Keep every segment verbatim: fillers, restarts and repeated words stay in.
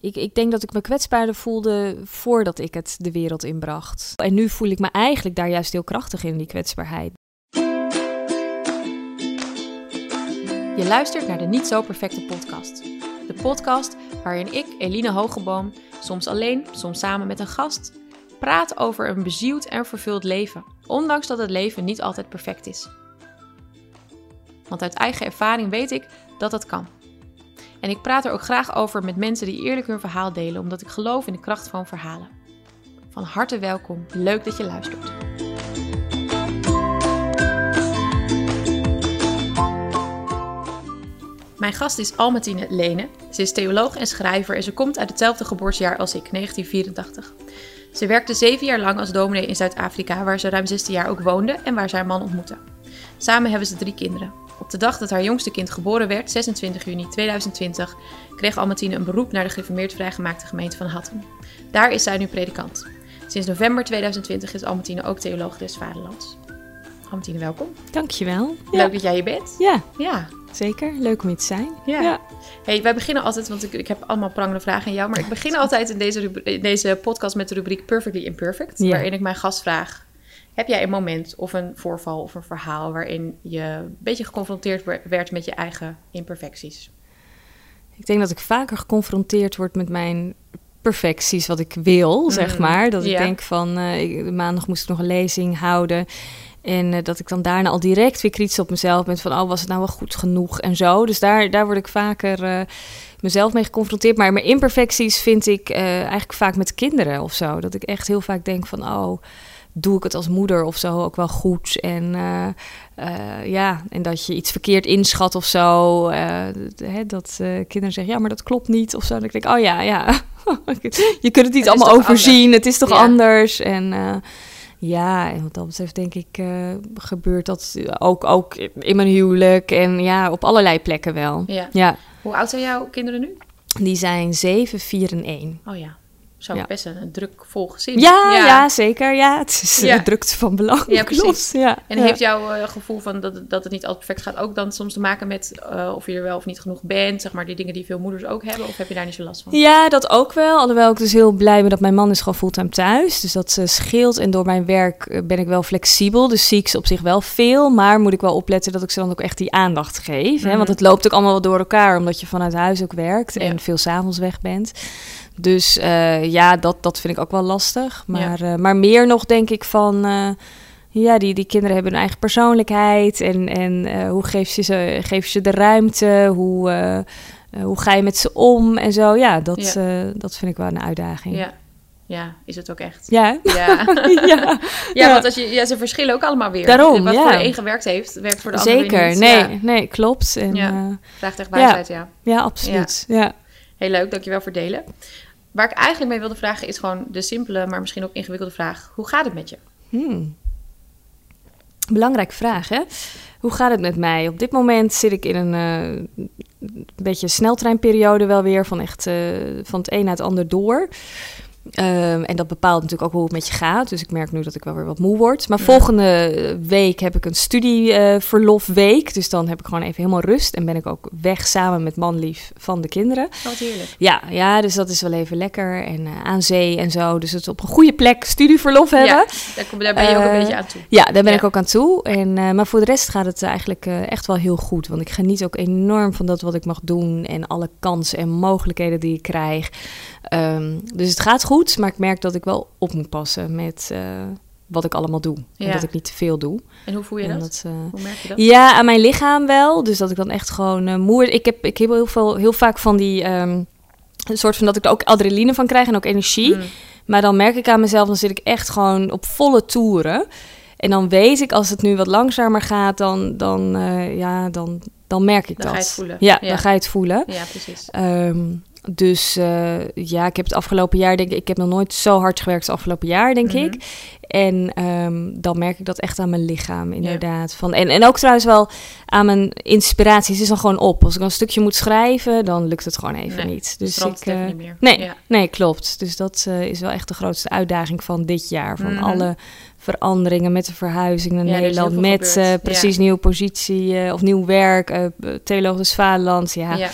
Ik, ik denk dat ik me kwetsbaarder voelde voordat ik het de wereld inbracht. En nu voel ik me eigenlijk daar juist heel krachtig in, die kwetsbaarheid. Je luistert naar de Niet Zo Perfecte podcast. De podcast waarin ik, Eline Hogeboom, soms alleen, soms samen met een gast, praat over een bezield en vervuld leven. Ondanks dat het leven niet altijd perfect is. Want uit eigen ervaring weet ik dat dat kan. En ik praat er ook graag over met mensen die eerlijk hun verhaal delen, omdat ik geloof in de kracht van verhalen. Van harte welkom, leuk dat je luistert. Mijn gast is Almatine Lene. Ze is theoloog en schrijver en ze komt uit hetzelfde geboortejaar als ik, negentien vierentachtig. Ze werkte zeven jaar lang als dominee in Zuid-Afrika, waar ze ruim zestien jaar ook woonde en waar ze haar man ontmoette. Samen hebben ze drie kinderen. Op de dag dat haar jongste kind geboren werd, zesentwintig juni tweeduizend twintig, kreeg Almatine een beroep naar de gereformeerd vrijgemaakte gemeente van Hattem. Daar is zij nu predikant. Sinds november tweeduizend twintig is Almatine ook theoloog des Vaderlands. Almatine, welkom. Dankjewel. Leuk ja. dat jij hier bent. Ja, Ja. Zeker. Leuk om hier te zijn. Ja. ja. Hey, wij beginnen altijd, want ik, ik heb allemaal prangende vragen aan jou, maar ik begin altijd in deze, rubri- in deze podcast met de rubriek Perfectly Imperfect, ja. waarin ik mijn gast vraag: heb jij een moment of een voorval of een verhaal waarin je een beetje geconfronteerd werd met je eigen imperfecties? Ik denk dat ik vaker geconfronteerd word met mijn perfecties, wat ik wil, mm. zeg maar. Dat ik ja. denk van, uh, ik, maandag moest ik nog een lezing houden. En uh, dat ik dan daarna al direct weer kritisch op mezelf ben van, oh, was het nou wel goed genoeg en zo. Dus daar, daar word ik vaker uh, mezelf mee geconfronteerd. Maar mijn imperfecties vind ik uh, eigenlijk vaak met kinderen of zo. Dat ik echt heel vaak denk van, oh, doe ik het als moeder of zo ook wel goed? En uh, uh, ja, en dat je iets verkeerd inschat of zo. Uh, hè, dat uh, kinderen zeggen, ja, maar dat klopt niet of zo. Dan denk ik, oh ja, ja. Je kunt het niet het allemaal overzien. Anders. Het is toch ja. anders? En uh, ja, en wat dat betreft denk ik, uh, gebeurt dat ook, ook in mijn huwelijk. En ja, op allerlei plekken wel. Ja. Ja. Hoe oud zijn jouw kinderen nu? Die zijn zeven, vier en één. Oh ja. Zo ja. best een, een drukvol gezin. Ja, ja. ja, zeker. Ja, het is ja. uh, drukte van belang. Ja, precies. Ja. En ja. heeft jouw uh, gevoel van dat, dat het niet altijd perfect gaat ook dan soms te maken met uh, of je er wel of niet genoeg bent? Zeg maar die dingen die veel moeders ook hebben. Of heb je daar niet zo last van? Ja, dat ook wel. Alhoewel ik dus heel blij ben dat mijn man is gewoon fulltime thuis. Dus dat uh, scheelt. En door mijn werk uh, ben ik wel flexibel. Dus zie ik ze op zich wel veel. Maar moet ik wel opletten dat ik ze dan ook echt die aandacht geef. Mm-hmm. Hè? Want het loopt ook allemaal wel door elkaar. Omdat je vanuit huis ook werkt. Ja. En veel 's avonds weg bent. Dus uh, ja, dat, dat vind ik ook wel lastig. Maar, ja. uh, maar meer nog denk ik van... Uh, ja, die, die kinderen hebben hun eigen persoonlijkheid. En, en uh, hoe geef je, ze, geef je ze de ruimte? Hoe, uh, uh, hoe ga je met ze om? En zo, ja, dat, ja. Uh, dat vind ik wel een uitdaging. Ja. Ja, is het ook echt. Ja. Ja, ja. ja, ja. Want als je, ja, ze verschillen ook allemaal weer. Daarom, Wat ja. voor de een gewerkt heeft, werkt voor de Zeker, ander weer niet. nee, ja. nee, klopt. En, ja. uh, vraagt echt wijsheid, ja. Ja, ja absoluut. Ja. Ja. Heel leuk, dankjewel voor het delen. Waar ik eigenlijk mee wilde vragen is gewoon de simpele, maar misschien ook ingewikkelde vraag. Hoe gaat het met je? Hmm. Belangrijke vraag, hè? Hoe gaat het met mij? Op dit moment zit ik in een uh, beetje sneltreinperiode wel weer. Van echt uh, van het een naar het ander door. Um, en dat bepaalt natuurlijk ook hoe het met je gaat. Dus ik merk nu dat ik wel weer wat moe word. Maar ja. volgende week heb ik een studieverlofweek. Uh, dus dan heb ik gewoon even helemaal rust. En ben ik ook weg samen met manlief van de kinderen. Wat heerlijk. Ja, ja, dus dat is wel even lekker. En uh, aan zee en zo. Dus het op een goede plek studieverlof hebben. Ja, daar, kom, daar ben je uh, ook een beetje aan toe. Ja, daar ben ja. ik ook aan toe. En, uh, maar voor de rest gaat het eigenlijk uh, echt wel heel goed. Want ik geniet ook enorm van dat wat ik mag doen. En alle kansen en mogelijkheden die ik krijg. Um, dus het gaat goed, maar ik merk dat ik wel op moet passen met uh, wat ik allemaal doe. Ja. En dat ik niet te veel doe. En hoe voel je en dat? dat uh, hoe merk je dat? Ja, aan mijn lichaam wel. Dus dat ik dan echt gewoon uh, moe... Ik heb, ik heb heel, veel, heel vaak van die... Um, een soort van dat ik er ook adrenaline van krijg en ook energie. Mm. Maar dan merk ik aan mezelf, dan zit ik echt gewoon op volle toeren. En dan weet ik, als het nu wat langzamer gaat, dan, dan, uh, ja, dan, dan merk ik dan dat. Dan ga je het voelen. Ja, ja, dan ga je het voelen. Ja, precies. Um, Dus uh, ja, ik heb het afgelopen jaar, denk ik, ik heb nog nooit zo hard gewerkt als afgelopen jaar, denk mm-hmm. ik. En um, dan merk ik dat echt aan mijn lichaam, inderdaad. Ja. Van, en, en ook trouwens wel aan mijn inspiratie. Het is dan gewoon op. Als ik een stukje moet schrijven, dan lukt het gewoon even nee, niet. Dus ik, uh, niet meer. Nee, ja. nee, klopt. Dus dat uh, is wel echt de grootste uitdaging van dit jaar. Van mm-hmm. alle veranderingen met de verhuizing naar ja, Nederland. Met uh, precies ja. nieuwe positie uh, of nieuw werk. Uh, Theoloog des Vaderlands, ja. ja.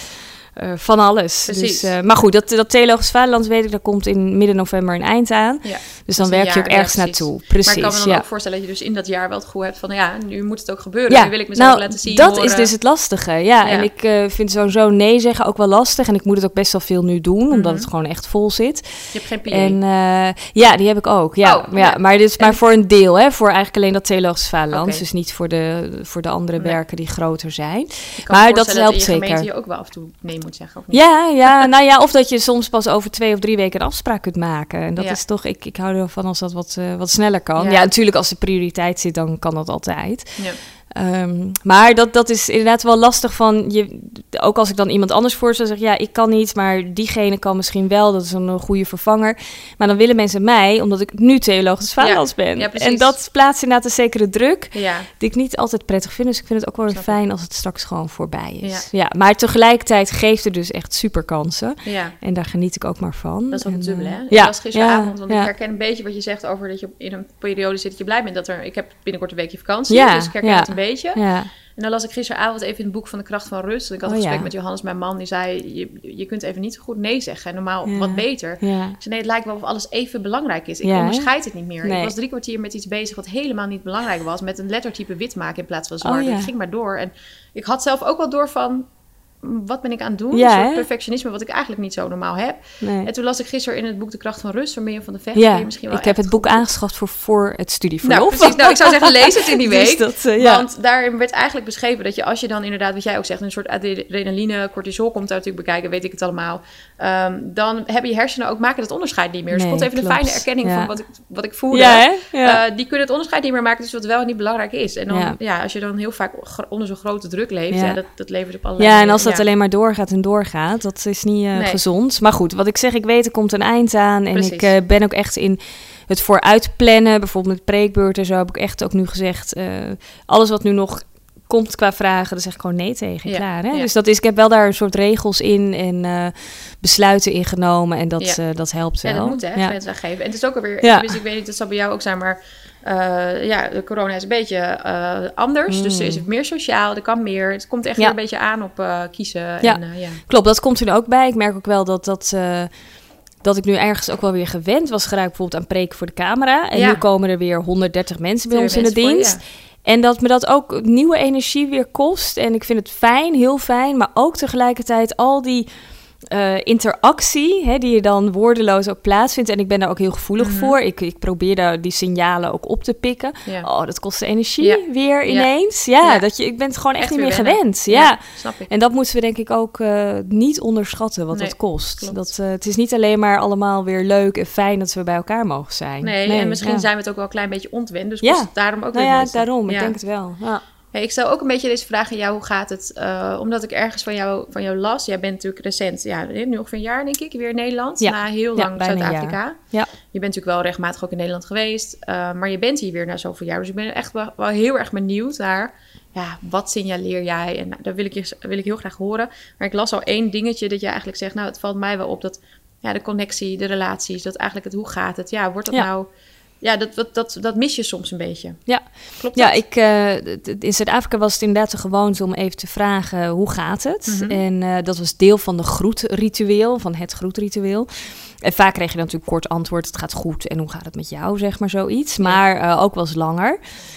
uh, van alles. Dus, uh, maar goed, dat, dat Theologisch Vaderland weet ik, daar komt in midden november een eind aan. Ja, dus dan werk je ook ergens ja, naartoe. Precies. Maar ik kan me dan ja. ook voorstellen dat je dus in dat jaar wel het gevoel hebt van, ja, nu moet het ook gebeuren. Ja, nu wil ik mezelf nou, laten zien. Dat horen. is dus het lastige. Ja, ja. En ik uh, vind sowieso nee zeggen ook wel lastig. En ik moet het ook best wel veel nu doen, omdat mm-hmm. het gewoon echt vol zit. Je hebt geen P A? En, uh, ja, die heb ik ook. Ja, oh, ja. ja. Maar dit is maar en... voor een deel, hè? Voor eigenlijk alleen dat Theologisch Vaderland. Okay. Dus niet voor de, voor de andere nee. werken die groter zijn. Maar dat helpt dat zeker. Dat je ook wel af en toe nee moet zeggen, of niet? Ja, ja, nou ja, of dat je soms pas over twee of drie weken een afspraak kunt maken. En dat ja. is toch, ik, ik hou ervan als dat wat, uh, wat sneller kan. Ja. ja, natuurlijk als de prioriteit zit, dan kan dat altijd. Ja. Um, maar dat, dat is inderdaad wel lastig van, je, ook als ik dan iemand anders voor zou zeggen, ja, ik kan niet, maar diegene kan misschien wel, dat is een goede vervanger. Maar dan willen mensen mij, omdat ik nu Theologisch Vaderlands ja. ben. Ja, en dat plaatst inderdaad een zekere druk, ja. die ik niet altijd prettig vind. Dus ik vind het ook wel weer fijn als het straks gewoon voorbij is. Ja. Ja, maar tegelijkertijd geeft het dus echt super kansen. Ja. En daar geniet ik ook maar van. Dat is ook het dubbele, hè? Ja. Ik was gisteravond, want ja. ik herken een beetje wat je zegt over dat je in een periode zit dat je blij bent dat er, ik heb binnenkort een weekje vakantie, ja. dus ik herken ja. het een beetje. Ja. En dan las ik gisteravond even in het boek van de kracht van rust. Ik had een oh, gesprek ja. met Johannes, mijn man, die zei, je, je kunt even niet zo goed nee zeggen. En normaal ja. wat beter. Ja. Ik zei, nee, het lijkt wel of alles even belangrijk is. Ik ja, onderscheid het niet meer. Nee. Ik was drie kwartier met iets bezig wat helemaal niet belangrijk was. Met een lettertype wit maken in plaats van zwart. Oh, ja. Ik ging maar door. En ik had zelf ook wel door van, wat ben ik aan het doen? Ja, een soort perfectionisme wat ik eigenlijk niet zo normaal heb. Nee. En toen las ik gisteren in het boek De Kracht van Rust van Mirjam van der Vecht. Ja, je misschien wel ik heb het boek goed. aangeschaft voor, voor het studieverlof. Nou, precies. Nou, ik zou zeggen, lees het in die week. Dus dat, uh, ja. Want daarin werd eigenlijk beschreven dat je als je dan inderdaad, wat jij ook zegt, een soort adrenaline, cortisol komt daar natuurlijk bekijken, weet ik het allemaal. Um, dan hebben je hersenen ook, maken dat onderscheid niet meer. Dus nee, ik vond even klopt. een fijne erkenning ja. van wat ik, wat ik voelde. Ja, ja. Uh, die kunnen het onderscheid niet meer maken, dus wat wel niet belangrijk is. En dan, ja, ja als je dan heel vaak onder zo'n grote druk leeft, ja. Ja, dat, dat levert op allerlei... Ja, en als dat ja. alleen maar doorgaat en doorgaat, dat is niet uh, nee. gezond. Maar goed, wat ik zeg, ik weet, er komt een eind aan. En Precies. ik uh, ben ook echt in het vooruitplannen. Bijvoorbeeld met preekbeurt en zo heb ik echt ook nu gezegd, uh, alles wat nu nog komt qua vragen, dan zeg ik gewoon nee tegen. Ja. Klaar, hè? Ja. Dus dat is, ik heb wel daar een soort regels in en uh, besluiten ingenomen. En dat, ja. uh, dat helpt wel. Ja, dat moet, hè, grenzen ja. geven. En het is ook alweer, ja. dus ik weet niet, dat zal bij jou ook zijn, maar Uh, ja, de corona is een beetje uh, anders. Mm. Dus er is het meer sociaal, er kan meer. Het komt echt ja. weer een beetje aan op uh, kiezen. Ja. En, uh, ja. Klopt, dat komt er ook bij. Ik merk ook wel dat, dat, uh, dat ik nu ergens ook wel weer gewend was geraakt bijvoorbeeld aan preken voor de camera. En ja. nu komen er weer honderddertig mensen bij ons in de dienst. Voor, ja. En dat me dat ook nieuwe energie weer kost. En ik vind het fijn, heel fijn. Maar ook tegelijkertijd al die Uh, interactie, hè, die je dan woordeloos ook plaatsvindt. En ik ben daar ook heel gevoelig mm-hmm. voor. Ik, ik probeer daar die signalen ook op te pikken. Ja. Oh, dat kost energie ja. weer ineens. Ja, ja, ja. Dat je, ik ben het gewoon echt, echt niet meer wennen. gewend. Ja. ja, snap ik. En dat moeten we denk ik ook uh, niet onderschatten wat nee, dat kost. Dat, uh, het is niet alleen maar allemaal weer leuk en fijn dat we bij elkaar mogen zijn. Nee, nee en misschien ja. zijn we het ook wel een klein beetje ontwend. Dus kost ja. het daarom ook nou weer ja, moeite. daarom. Ik ja. denk het wel. Ja. Hey, ik stel ook een beetje deze vraag aan jou, hoe gaat het? Uh, omdat ik ergens van jou, van jou las. Jij bent natuurlijk recent, ja, nu ongeveer een jaar denk ik, weer in Nederland. Ja. Na heel lang ja, Zuid-Afrika. Ja. Je bent natuurlijk wel regelmatig ook in Nederland geweest. Uh, maar je bent hier weer na zoveel jaar. Dus ik ben echt wel, wel heel erg benieuwd naar, ja, wat signaleer jij? En nou, dat wil ik, je, wil ik heel graag horen. Maar ik las al één dingetje dat je eigenlijk zegt, nou, het valt mij wel op dat ja, de connectie, de relaties, dat eigenlijk het hoe gaat het? Ja, wordt dat ja. nou... Ja, dat, dat, dat, dat mis je soms een beetje. Ja, klopt dat? Ja, ik, uh, in Zuid-Afrika was het inderdaad de gewoonte om even te vragen, hoe gaat het? Mm-hmm. En uh, dat was deel van de groetritueel, van het groetritueel. En vaak kreeg je dan natuurlijk kort antwoord, het gaat goed. En hoe gaat het met jou, zeg maar zoiets. Maar uh, ook wel eens langer.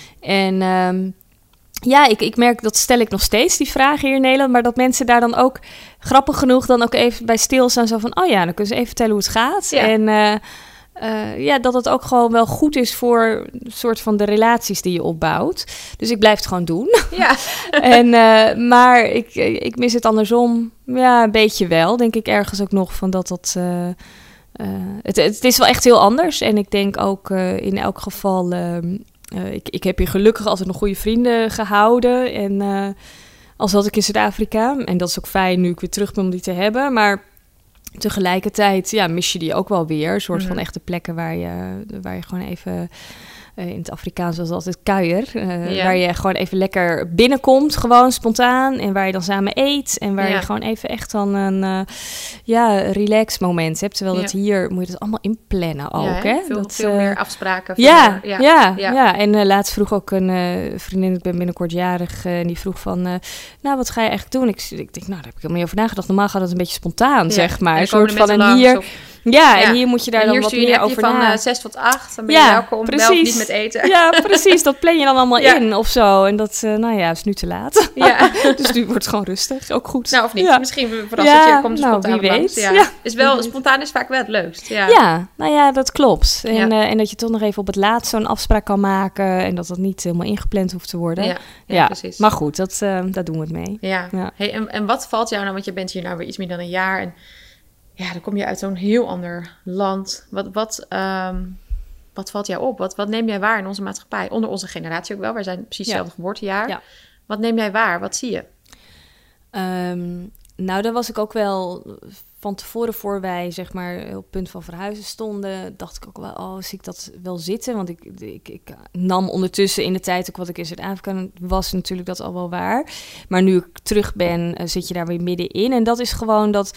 En um, ja, ik, ik merk, dat stel ik nog steeds, die vraag hier in Nederland. Maar dat mensen daar dan ook, grappig genoeg, dan ook even bij stilstaan. Zo van, oh ja, dan kunnen ze even vertellen hoe het gaat. Ja. En... Uh, Uh, ja, dat het ook gewoon wel goed is voor een soort van de relaties die je opbouwt. Dus ik blijf het gewoon doen. Ja. en, uh, maar ik, ik mis het andersom. Ja, een beetje wel. Denk ik ergens ook nog van dat dat... Uh, uh, het, het is wel echt heel anders. En ik denk ook uh, in elk geval... Uh, uh, ik, ik heb hier gelukkig altijd nog goede vrienden gehouden. En uh, als had ik in Zuid-Afrika. En dat is ook fijn nu ik weer terug ben om die te hebben. Maar... tegelijkertijd ja, mis je die ook wel weer. Een soort mm-hmm. van echte plekken waar je, waar je gewoon even Uh, in het Afrikaans was het altijd kuier. Uh, ja. Waar je gewoon even lekker binnenkomt, gewoon spontaan. En waar je dan samen eet. En waar ja. je gewoon even echt dan een uh, ja, relax moment hebt. Terwijl ja. dat hier moet je dat allemaal inplannen ook. Ja, hè? Veel, dat, veel uh, meer afspraken. Ja, meer, ja, ja, ja. ja. En uh, laatst vroeg ook een uh, vriendin, ik ben binnenkort jarig. Uh, en die vroeg van, uh, nou wat ga je eigenlijk doen? Ik, ik denk, nou daar heb ik helemaal niet over nagedacht. Normaal gaat dat een beetje spontaan, ja. zeg maar. Een soort van en hier... Op. Ja, ja, en hier moet je daar en dan wat meer over van na. Uh, zes tot acht, dan ben je ja, welkom, precies. Wel niet met eten. Ja, precies, dat plan je dan allemaal ja. in of zo. En dat, uh, nou ja, is nu te laat. Ja. Dus nu wordt het gewoon rustig, ook goed. Nou, of niet, ja. misschien verrast ja, je, komt er nou, spontaan wie langs. weet. Ja. Ja. Is wel, spontaan is vaak wel het leukst. Ja, ja nou ja, dat klopt. En, ja. uh, en dat je toch nog even op het laatst zo'n afspraak kan maken. En dat dat niet helemaal ingepland hoeft te worden. Ja, ja, ja. precies. Maar goed, dat, uh, daar doen we het mee. Ja, ja. Hey, en, en wat valt jou nou, want je bent hier nou weer iets meer dan een jaar... en ja, dan kom je uit zo'n heel ander land. Wat, wat, um, wat valt jou op? Wat, wat neem jij waar in onze maatschappij? Onder onze generatie ook wel. Wij zijn precies hetzelfde ja. geboortejaar. Ja. Wat neem jij waar? Wat zie je? Um, nou, daar was ik ook wel van tevoren voor wij zeg maar op het punt van verhuizen stonden. Dacht ik ook wel, oh, zie ik dat wel zitten? Want ik, ik, ik nam ondertussen in de tijd ook wat ik in Zuid-Afrika was natuurlijk dat al wel waar. Maar nu ik terug ben, uh, zit je daar weer middenin. En dat is gewoon dat...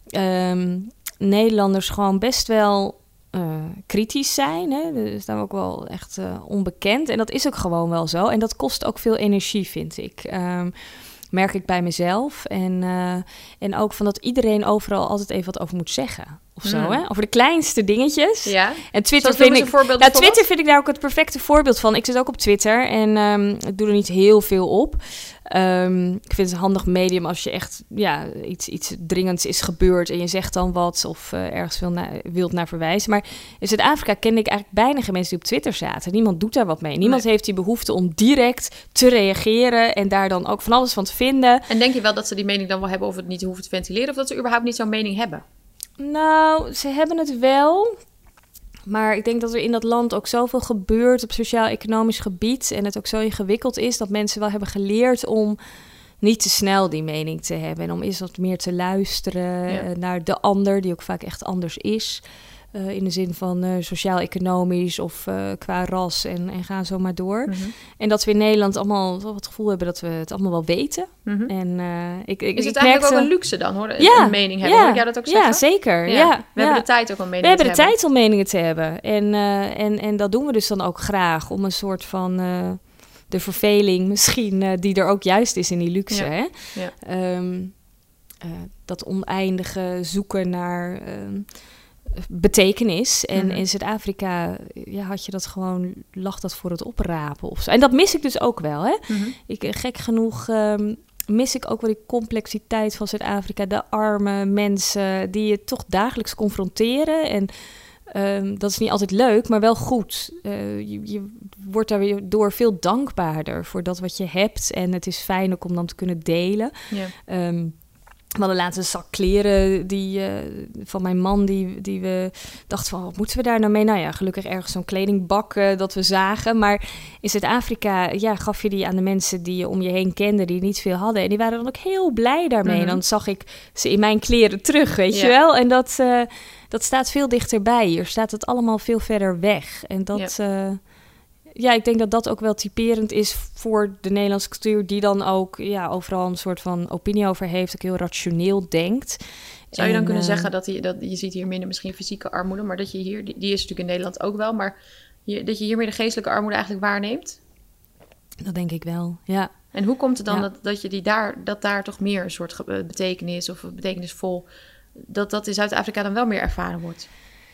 Um, Nederlanders gewoon best wel uh, kritisch zijn. Hè? Dat is daar ook wel echt uh, onbekend. En dat is ook gewoon wel zo. En dat kost ook veel energie, vind ik. Um, merk ik bij mezelf. En, uh, en ook van dat iedereen overal altijd even wat over moet zeggen. Of zo, mm. hè? Over de kleinste dingetjes. Ja. En Twitter vind ik, nou, Twitter vind ik daar ook het perfecte voorbeeld van. Ik zit ook op Twitter en um, ik doe er niet heel veel op. Um, ik vind het een handig medium als je echt ja, iets, iets dringends is gebeurd en je zegt dan wat of uh, ergens wil na, wilt naar verwijzen. Maar in Zuid-Afrika kende ik eigenlijk bijna geen mensen die op Twitter zaten. Niemand doet daar wat mee. Niemand nee. heeft die behoefte om direct te reageren en daar dan ook van alles van te vinden. En denk je wel dat ze die mening dan wel hebben of het niet hoeven te ventileren of dat ze überhaupt niet zo'n mening hebben? Nou, ze hebben het wel. Maar ik denk dat er in dat land ook zoveel gebeurt op sociaal-economisch gebied. En het ook zo ingewikkeld is dat mensen wel hebben geleerd om niet te snel die mening te hebben. En om eens wat meer te luisteren ja. naar de ander, die ook vaak echt anders is. Uh, in de zin van uh, sociaal-economisch of uh, qua ras en, en ga zo maar door. Mm-hmm. En dat we in Nederland allemaal wel het gevoel hebben dat we het allemaal wel weten. Mm-hmm. En, uh, ik, ik, is het ik eigenlijk merkte... ook een luxe dan, hoor? Ja, een mening hebben, ja, hoor ik jou dat ook zeggen? Ja, zeker. Ja. Ja. We ja. hebben de tijd ook om meningen we hebben te de hebben. tijd om meningen te hebben. En, uh, en, en dat doen we dus dan ook graag. Om een soort van... Uh, de verveling misschien, uh, die er ook juist is in die luxe. Ja. Hè? Ja. Um, uh, dat oneindige zoeken naar... Uh, betekenis. En mm-hmm. in Zuid-Afrika ja, had je dat gewoon, lag dat voor het oprapen of zo. En dat mis ik dus ook wel. Hè? Mm-hmm. Ik, gek genoeg um, mis ik ook wel die complexiteit van Zuid-Afrika. De arme mensen die je toch dagelijks confronteren. En um, dat is niet altijd leuk, maar wel goed. Uh, je, je wordt daar weer door veel dankbaarder voor dat wat je hebt. En het is fijn ook om dan te kunnen delen. Yeah. Um, We hadden laatst een zak kleren die, uh, van mijn man, die, die we dachten van, wat moeten we daar nou mee? Nou ja, gelukkig ergens zo'n kledingbak uh, dat we zagen. Maar in Zuid-Afrika ja, gaf je die aan de mensen die je om je heen kende, die niet veel hadden. En die waren dan ook heel blij daarmee. Mm-hmm. En dan zag ik ze in mijn kleren terug, weet yeah. je wel. En dat, uh, dat staat veel dichterbij. Hier staat het allemaal veel verder weg. En dat... Yeah. Uh, Ja, ik denk dat dat ook wel typerend is voor de Nederlandse cultuur, die dan ook ja, overal een soort van opinie over heeft, ook heel rationeel denkt. Zou je dan en, kunnen uh, zeggen dat, die, dat je ziet hier minder misschien fysieke armoede, maar dat je hier, die, die is natuurlijk in Nederland ook wel, maar je, dat je hier meer de geestelijke armoede eigenlijk waarneemt? Dat denk ik wel, ja. En hoe komt het dan ja. dat, dat je die daar, dat daar toch meer een soort betekenis of betekenisvol, dat dat in Zuid-Afrika dan wel meer ervaren wordt?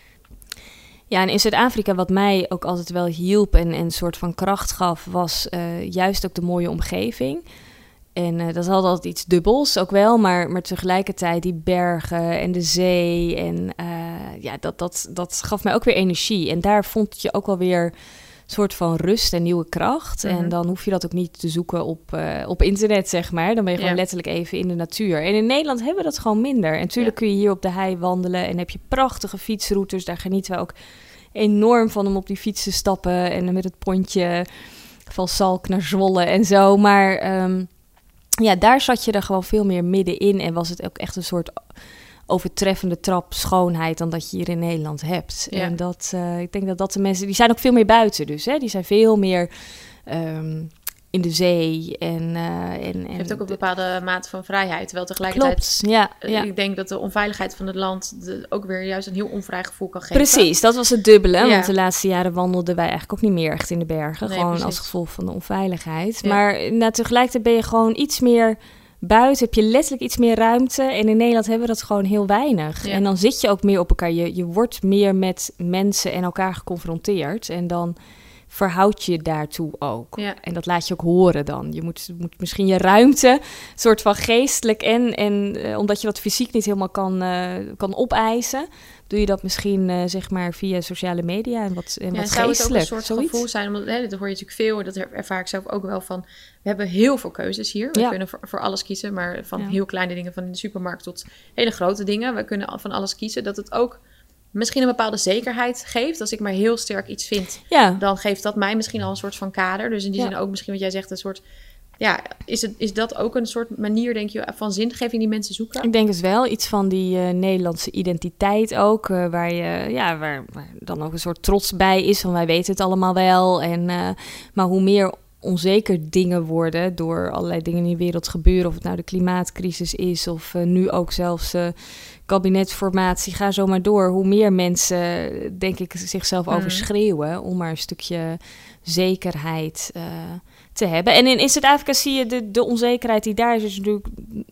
Ja, en in Zuid-Afrika wat mij ook altijd wel hielp en een soort van kracht gaf, was uh, juist ook de mooie omgeving. En uh, dat had altijd iets dubbels ook wel, maar, maar tegelijkertijd die bergen en de zee. En uh, ja, dat, dat, dat gaf mij ook weer energie. En daar vond je ook wel weer een soort van rust en nieuwe kracht. Mm-hmm. En dan hoef je dat ook niet te zoeken op, uh, op internet, zeg maar. Dan ben je gewoon ja. letterlijk even in de natuur. En in Nederland hebben we dat gewoon minder. En natuurlijk ja. kun je hier op de hei wandelen en heb je prachtige fietsroutes. Daar genieten we ook enorm van om op die fiets te stappen en met het pontje van Salk naar Zwolle en zo. Maar um, ja, daar zat je er gewoon veel meer middenin en was het ook echt een soort overtreffende trap schoonheid dan dat je hier in Nederland hebt. Ja. En dat, uh, ik denk dat dat de mensen, die zijn ook veel meer buiten dus. Hè? Die zijn veel meer um, in de zee. En, uh, en, en je hebt ook een bepaalde mate van vrijheid. Terwijl tegelijkertijd, klopt, ja, ja. ik denk dat de onveiligheid van het land de, ook weer juist een heel onvrij gevoel kan geven. Precies, dat was het dubbele. Ja. Want de laatste jaren wandelden wij eigenlijk ook niet meer echt in de bergen. Nee, gewoon precies. als gevolg van de onveiligheid. Ja. Maar nou, tegelijkertijd ben je gewoon iets meer buiten. Heb je letterlijk iets meer ruimte. En in Nederland hebben we dat gewoon heel weinig. Ja. En dan zit je ook meer op elkaar. Je, je wordt meer met mensen en elkaar geconfronteerd. En dan verhoud je daartoe ook. Ja. En dat laat je ook horen dan. Je moet, moet misschien je ruimte, soort van geestelijk en, en uh, omdat je dat fysiek niet helemaal kan, uh, kan opeisen, doe je dat misschien uh, zeg maar via sociale media en wat, en ja, wat zou geestelijk. het ook een soort zoiets? gevoel zijn, omdat hè, dat hoor je natuurlijk veel, dat ervaar ik zelf ook wel van, we hebben heel veel keuzes hier. We ja. kunnen voor, voor alles kiezen, maar van ja. heel kleine dingen, van in de supermarkt tot hele grote dingen. We kunnen van alles kiezen, dat het ook misschien een bepaalde zekerheid geeft. Als ik maar heel sterk iets vind, ja. dan geeft dat mij misschien al een soort van kader. Dus in die ja. zin ook misschien wat jij zegt, een soort, ja, is, het, is dat ook een soort manier, denk je, van zingeving die mensen zoeken? Ik denk het wel. Iets van die uh, Nederlandse identiteit ook, uh, waar je, ja, waar, waar dan ook een soort trots bij is, van wij weten het allemaal wel. En, uh, maar hoe meer onzeker dingen worden door allerlei dingen in de wereld gebeuren, of het nou de klimaatcrisis is, of uh, nu ook zelfs uh, kabinetsformatie, ga zo maar door. Hoe meer mensen, denk ik, zichzelf mm. overschreeuwen om maar een stukje zekerheid uh, te hebben. En in, in Zuid-Afrika zie je de, de onzekerheid die daar is, is natuurlijk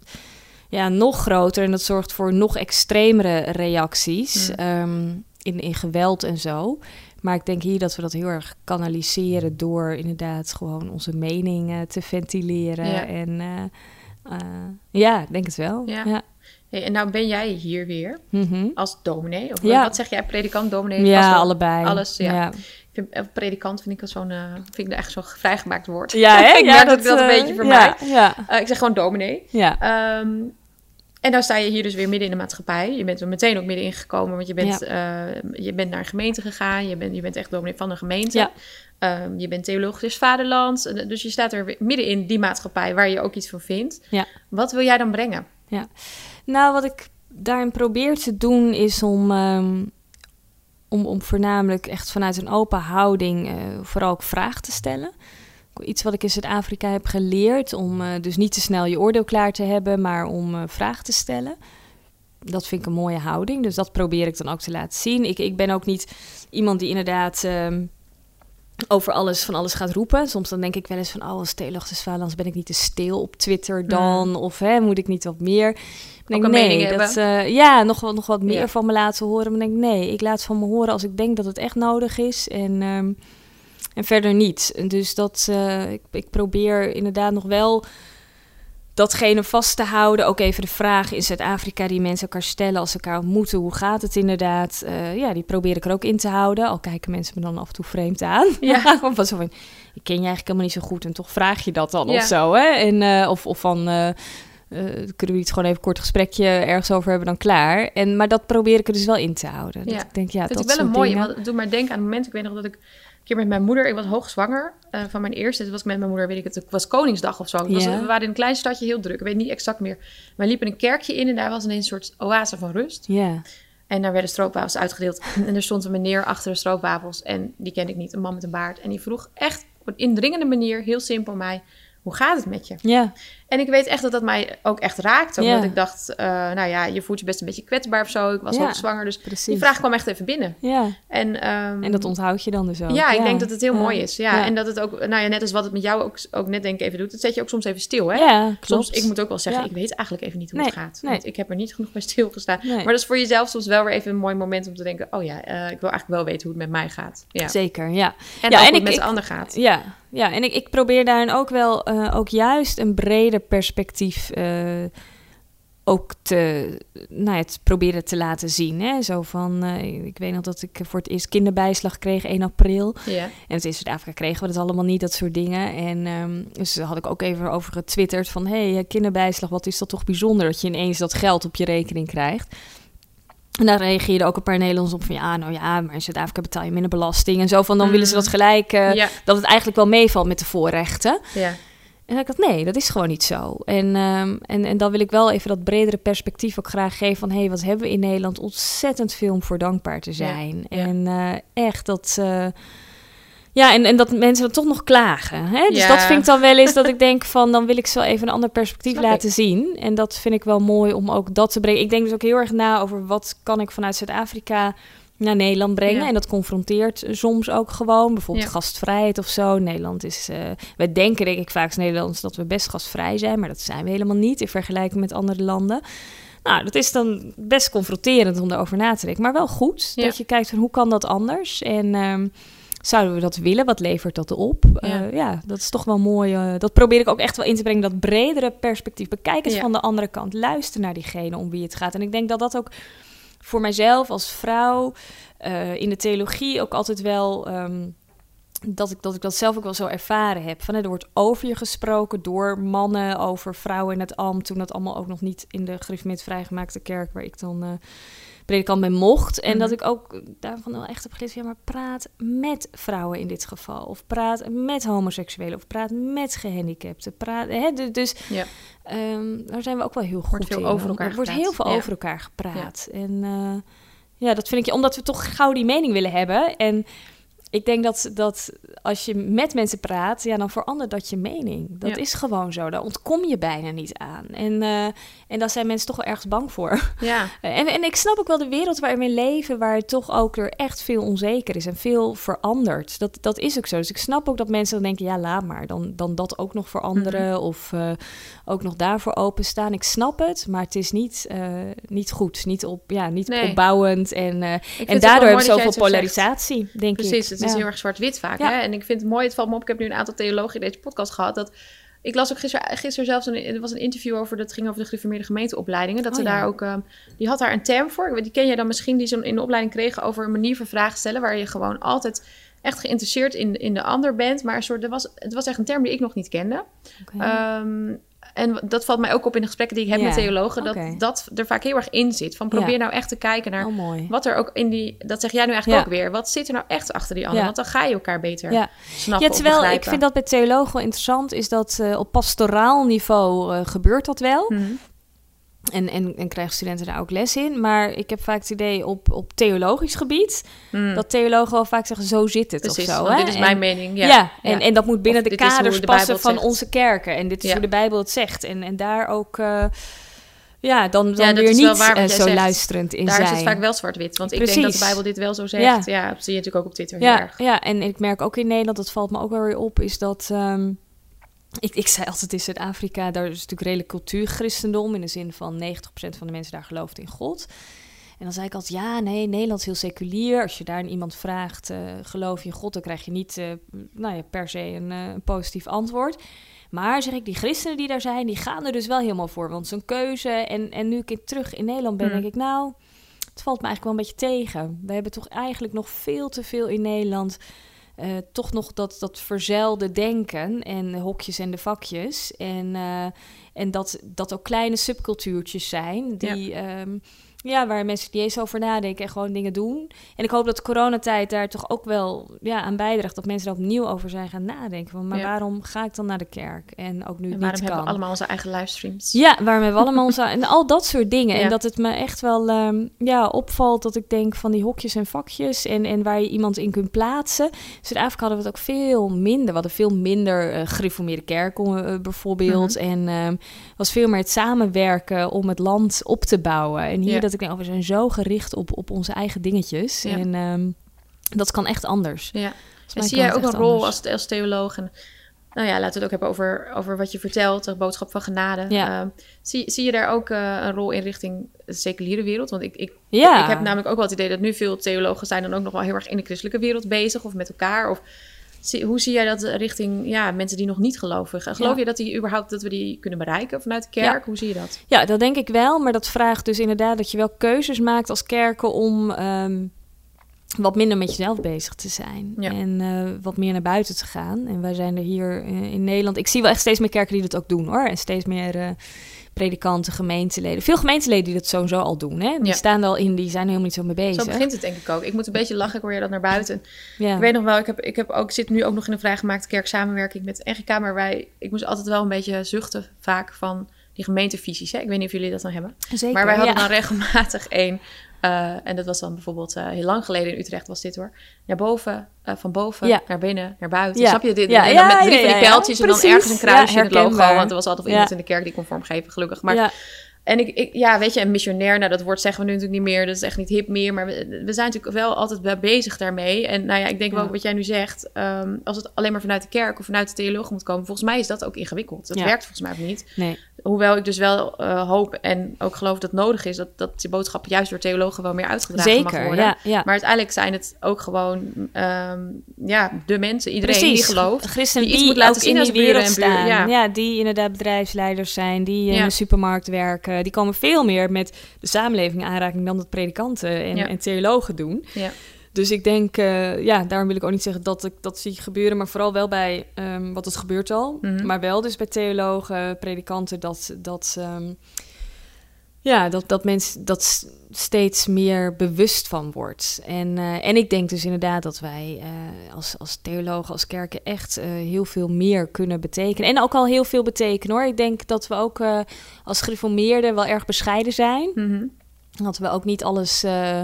ja, nog groter. En dat zorgt voor nog extremere reacties mm. um, in, in geweld en zo. Maar ik denk hier dat we dat heel erg kanaliseren door inderdaad gewoon onze meningen te ventileren. Ja. En uh, uh, ja, ik denk het wel. Ja. Ja. Hey, en nou ben jij hier weer mm-hmm. als dominee. Of ja. wat zeg jij? Predikant, dominee? Ja, pastor, allebei. Alles, ja. ja. Ik vind, predikant vind ik, zo'n, uh, vind ik echt zo'n vrijgemaakt woord. Ja, hè? ik ja, merk dat, dat, dat een beetje voor ja, mij. Ja. Uh, ik zeg gewoon dominee. Ja. Um, en nou sta je hier dus weer midden in de maatschappij. Je bent er meteen ook midden ingekomen, want je bent, ja. uh, je bent naar een gemeente gegaan. Je bent, je bent echt dominee van een gemeente. Ja. Um, je bent theologisch vaderland. Dus je staat er midden in die maatschappij waar je ook iets van vindt. Ja. Wat wil jij dan brengen? Ja. Nou, wat ik daarin probeer te doen is om, um, om, om voornamelijk echt vanuit een open houding uh, vooral ook vragen te stellen. Iets wat ik in Zuid-Afrika heb geleerd, om uh, dus niet te snel je oordeel klaar te hebben, maar om uh, vragen te stellen. Dat vind ik een mooie houding, dus dat probeer ik dan ook te laten zien. Ik, ik ben ook niet iemand die inderdaad um, over alles van alles gaat roepen. Soms dan denk ik wel eens van, oh, als theologisch vaderlands ben ik niet te stil op Twitter dan? Mm. Of hè, moet ik niet wat meer? Ik denk, ook een nee, mening dat, hebben? Uh, ja, nog, nog wat meer ja. van me laten horen. Maar ik denk, nee, ik laat van me horen als ik denk dat het echt nodig is. En... Um, En verder niet. Dus dat, uh, ik, ik probeer inderdaad nog wel datgene vast te houden. Ook even de vragen in Zuid-Afrika die mensen elkaar stellen als ze elkaar ontmoeten. Hoe gaat het inderdaad? Uh, ja, die probeer ik er ook in te houden. Al kijken mensen me dan af en toe vreemd aan. Ja. Van zo van, ik ken je eigenlijk helemaal niet zo goed en toch vraag je dat dan ja. of zo. Hè? En, uh, of, of van... Uh, Uh, kunnen we iets gewoon even een kort gesprekje ergens over hebben dan klaar. En, maar dat probeer ik er dus wel in te houden. Ja. Dat ik denk, ja, dat dat is wel een mooie. dingen. Want het doet maar denken aan het moment. Ik weet nog dat ik een keer met mijn moeder... Ik was hoogzwanger uh, van mijn eerste. Toen was ik met mijn moeder, weet ik het. Het was Koningsdag of zo. Het was, ja. We waren in een klein stadje, heel druk. Ik weet niet exact meer. Maar we liepen een kerkje in en daar was ineens een soort oase van rust. Ja. En daar werden stroopwafels uitgedeeld. En er stond een meneer achter de stroopwafels. En die kende ik niet, een man met een baard. En die vroeg echt op een indringende manier, heel simpel mij... Hoe gaat het met je? Ja. En ik weet echt dat dat mij ook echt raakte. Omdat ja. ik dacht, uh, nou ja, je voelt je best een beetje kwetsbaar of zo. Ik was ja, hoogzwanger, dus precies. die vraag kwam echt even binnen. Ja. En, um, en dat onthoud je dan dus ook. Ja, ik ja. denk dat het heel ja. mooi is. Ja. ja. En dat het ook, nou ja, net als wat het met jou ook, ook net denk ik even doet. Dat zet je ook soms even stil, hè? Ja, klopt. Soms, ik moet ook wel zeggen, ja. ik weet eigenlijk even niet hoe nee, het gaat. Nee. Want ik heb er niet genoeg bij stilgestaan. Nee. Maar dat is voor jezelf soms wel weer even een mooi moment om te denken... oh ja, uh, ik wil eigenlijk wel weten hoe het met mij gaat. Ja. Zeker, ja. En ja, ook en hoe ik, het met ik, de ander gaat. Ja, ja, en ik, ik probeer daarin ook wel uh, ook juist een breder perspectief uh, ook te, nou ja, te proberen te laten zien. Hè? Zo van, uh, ik weet nog dat ik voor het eerst kinderbijslag kreeg, één april. Ja. En het in Zuid-Afrika kregen we dat allemaal niet, dat soort dingen. En um, dus daar had ik ook even over getwitterd van, hé, hey, kinderbijslag, wat is dat toch bijzonder dat je ineens dat geld op je rekening krijgt. En daar reageerden ook een paar Nederlanders op van... ja, nou ja, maar in Zuid-Afrika betaal je minder belasting en zo. Van dan mm. willen ze dat gelijk... Uh, ja. dat het eigenlijk wel meevalt met de voorrechten. Ja. En dan ik dacht, nee, dat is gewoon niet zo. En, um, en, en dan wil ik wel even dat bredere perspectief ook graag geven van... hé, hey, wat hebben we in Nederland ontzettend veel om voor dankbaar te zijn. Ja, ja. En uh, echt dat... Uh, ja, en, en dat mensen dan toch nog klagen. Hè? Dus ja. dat vind ik dan wel eens dat ik denk van... dan wil ik ze wel even een ander perspectief Snap laten ik. zien. En dat vind ik wel mooi om ook dat te brengen. Ik denk dus ook heel erg na over wat kan ik vanuit Zuid-Afrika... naar Nederland brengen. Ja. En dat confronteert soms ook gewoon. Bijvoorbeeld ja. gastvrijheid of zo. Nederland is... Uh, wij denken denk ik vaak als Nederlanders dat we best gastvrij zijn. Maar dat zijn we helemaal niet in vergelijking met andere landen. Nou, dat is dan best confronterend om daarover na te denken. Maar wel goed ja. dat je kijkt van hoe kan dat anders? En um, zouden we dat willen? Wat levert dat op? Ja, uh, ja dat is toch wel mooi. Uh, dat probeer ik ook echt wel in te brengen. Dat bredere perspectief. Bekijk eens ja. van de andere kant. Luister naar diegene om wie het gaat. En ik denk dat dat ook... voor mijzelf als vrouw uh, in de theologie ook altijd wel... Um, dat, ik, dat ik dat zelf ook wel zo ervaren heb. Van, hè, er wordt over je gesproken door mannen, over vrouwen in het ambt. Toen dat allemaal ook nog niet in de gereformeerd vrijgemaakte kerk... waar ik dan uh, predikant ben mocht. En mm-hmm. dat ik ook daarvan wel echt heb geleerd... ja, maar praat met vrouwen in dit geval. Of praat met homoseksuelen. Of praat met gehandicapten. Praat, hè, dus... Ja. Um, daar zijn we ook wel heel goed wordt veel in. Over elkaar er wordt gepraat. heel veel ja. over elkaar gepraat. Ja. En uh, ja, dat vind ik... omdat we toch gauw die mening willen hebben. En ik denk dat, dat als je met mensen praat... ja, dan verandert dat je mening. Dat ja. is gewoon zo. Daar ontkom je bijna niet aan. En, uh, en daar zijn mensen toch wel ergens bang voor. Ja. en, en ik snap ook wel de wereld waarin we leven... waar het toch ook er echt veel onzeker is... en veel verandert. Dat, dat is ook zo. Dus ik snap ook dat mensen dan denken... ja, laat maar. Dan, dan dat ook nog veranderen... Mm-hmm. of uh, ook nog daarvoor openstaan. Ik snap het, maar het is niet, uh, niet goed. Niet, op, ja, niet nee. opbouwend. En, uh, en daardoor hebben we zoveel polarisatie, denk Precies, ik. Precies, het is ja. heel erg zwart-wit vaak. Ja. Hè? En ik vind het mooi, het valt me op... ik heb nu een aantal theologen in deze podcast gehad... dat ik las ook gisteren, gisteren zelfs... Een, er was een interview over... dat ging over de gereformeerde gemeenteopleidingen... dat oh, ze ja. daar ook... Um, die had daar een term voor. Die ken jij dan misschien... die ze in de opleiding kregen... over een manier van vragen stellen... waar je gewoon altijd... echt geïnteresseerd in, in de ander bent. Maar een soort, er was, het was echt een term die ik nog niet kende. Okay. Um, en dat valt mij ook op in de gesprekken die ik heb yeah. met theologen... dat okay. dat er vaak heel erg in zit. Van probeer yeah. nou echt te kijken naar oh, wat er ook in die... dat zeg jij nu eigenlijk yeah. ook weer. Wat zit er nou echt achter die ander? Yeah. Want dan ga je elkaar beter yeah. snappen ja, terwijl of begrijpen. Ik vind dat bij theologen wel interessant... is dat uh, op pastoraal niveau uh, gebeurt dat wel... Mm-hmm. En, en, en krijgen studenten daar ook les in. Maar ik heb vaak het idee op, op theologisch gebied... Mm. dat theologen wel vaak zeggen, zo zit het Precies, of zo. Hè? Dit is mijn en, mening. Ja, ja, en, ja. en dat moet binnen of de kaders de passen van zegt. onze kerken. En dit is ja. hoe de Bijbel het zegt. En, en daar ook... Uh, ja, dan, dan ja, weer niet waar, uh, zo zegt. luisterend in daar zijn. Daar is het vaak wel zwart-wit. Want Precies. ik denk dat de Bijbel dit wel zo zegt. Ja, ja dat zie je natuurlijk ook op Twitter ja, heel erg. Ja, en ik merk ook in Nederland, dat valt me ook wel weer op... is dat... Um, Ik, ik zei altijd in Zuid-Afrika, daar is natuurlijk redelijk cultuurchristendom... in de zin van negentig procent van de mensen daar gelooft in God. En dan zei ik altijd, ja, nee, Nederland is heel seculier. Als je daar aan iemand vraagt, uh, geloof je in God... dan krijg je niet uh, nou ja, per se een, uh, een positief antwoord. Maar zeg ik, die christenen die daar zijn, die gaan er dus wel helemaal voor. Want zo'n keuze, en, en nu ik terug in Nederland ben, mm. denk ik... nou, het valt me eigenlijk wel een beetje tegen. We hebben toch eigenlijk nog veel te veel in Nederland... Uh, toch nog dat, dat verzuilde denken en hokjes en de vakjes. En, uh, en dat, dat ook kleine subcultuurtjes zijn die... Ja. Um, ja, waar mensen niet eens over nadenken en gewoon dingen doen. En ik hoop dat de coronatijd daar toch ook wel ja, aan bijdraagt... dat mensen er opnieuw over zijn gaan nadenken. Van, maar ja. waarom ga ik dan naar de kerk? En ook nu en het waarom niet kan. hebben we allemaal onze eigen livestreams? Ja, waarom hebben we allemaal onze... en al dat soort dingen. Ja. En dat het me echt wel um, ja, opvalt dat ik denk van die hokjes en vakjes... en, en waar je iemand in kunt plaatsen. Zuid-Afrika hadden we het ook veel minder. We hadden veel minder uh, gereformeerde kerken uh, bijvoorbeeld. Mm-hmm. En um, was veel meer het samenwerken om het land op te bouwen. En hier... Ja. dat ik denk, oh, we zijn zo gericht op, op onze eigen dingetjes. Ja. En um, dat kan echt anders. Ja. En zie jij ook een rol als, als theoloog? En, nou ja, laten we het ook hebben over, over wat je vertelt, de boodschap van genade. Ja. Uh, zie, zie je daar ook uh, een rol in richting de seculiere wereld? Want ik, ik, ja. ik heb namelijk ook wel het idee dat nu veel theologen zijn dan ook nog wel heel erg in de christelijke wereld bezig of met elkaar. Of zie, hoe zie jij dat richting ja, mensen die nog niet geloven? Geloof ja. je dat die überhaupt dat we die kunnen bereiken vanuit de kerk? Ja. Hoe zie je dat? Ja, dat denk ik wel. Maar dat vraagt dus inderdaad dat je wel keuzes maakt als kerken om um, wat minder met jezelf bezig te zijn. Ja. En uh, wat meer naar buiten te gaan. En wij zijn er hier uh, in Nederland... Ik zie wel echt steeds meer kerken die dat ook doen, hoor. En steeds meer... Uh, predikanten, gemeenteleden. Veel gemeenteleden die dat sowieso al doen. Hè? Die ja. staan er al in, die zijn er helemaal niet zo mee bezig. Zo begint het denk ik ook. Ik moet een beetje lachen, ik hoor je dat naar buiten. Ja. Ik weet nog wel, ik, heb, ik heb ook, zit nu ook nog in een vrijgemaakte kerksamenwerking met N G K, maar wij, ik moest altijd wel een beetje zuchten vaak van die gemeentevisies. Hè? Ik weet niet of jullie dat dan hebben. Zeker, maar wij hadden ja. dan regelmatig één. Uh, en dat was dan bijvoorbeeld uh, heel lang geleden in Utrecht was dit hoor. Naar boven, uh, van boven ja. naar binnen, naar buiten. Ja. Snap je dit? Ja. En dan met drie ja, ja, van die pijltjes ja, ja. en dan ergens een kruisje ja, in het logo. Want er was altijd wel iemand ja. in de kerk die kon vormgeven, gelukkig. Maar ja. En ik, ik, ja, weet je, een missionair, nou dat woord zeggen we nu natuurlijk niet meer. Dat is echt niet hip meer. Maar we, we zijn natuurlijk wel altijd bezig daarmee. En nou ja, ik denk ja. wel ook wat jij nu zegt. Um, als het alleen maar vanuit de kerk of vanuit de theologie moet komen. Volgens mij is dat ook ingewikkeld. Dat ja. werkt volgens mij ook niet. Nee. Hoewel ik dus wel uh, hoop en ook geloof dat het nodig is... dat, dat die boodschap juist door theologen wel meer uitgedragen Zeker, mag worden. Ja, ja. Maar uiteindelijk zijn het ook gewoon um, ja, de mensen, iedereen Precies. die gelooft... Christen die die iets moet laten zien in die wereld en staan. Ja. ja, die inderdaad bedrijfsleiders zijn, die in ja. de supermarkt werken. Die komen veel meer met de samenleving in aanraking... dan dat predikanten en, ja. en theologen doen. Ja. Dus ik denk, uh, ja, daarom wil ik ook niet zeggen dat ik dat zie gebeuren... maar vooral wel bij, um, wat het gebeurt al... Mm-hmm. maar wel dus bij theologen, predikanten... dat, dat, um, ja, dat, dat mensen dat steeds meer bewust van wordt. En, uh, en ik denk dus inderdaad dat wij uh, als, als theologen, als kerken... echt uh, heel veel meer kunnen betekenen. En ook al heel veel betekenen, hoor. Ik denk dat we ook uh, als gereformeerden wel erg bescheiden zijn. Mm-hmm. Dat we ook niet alles... Uh,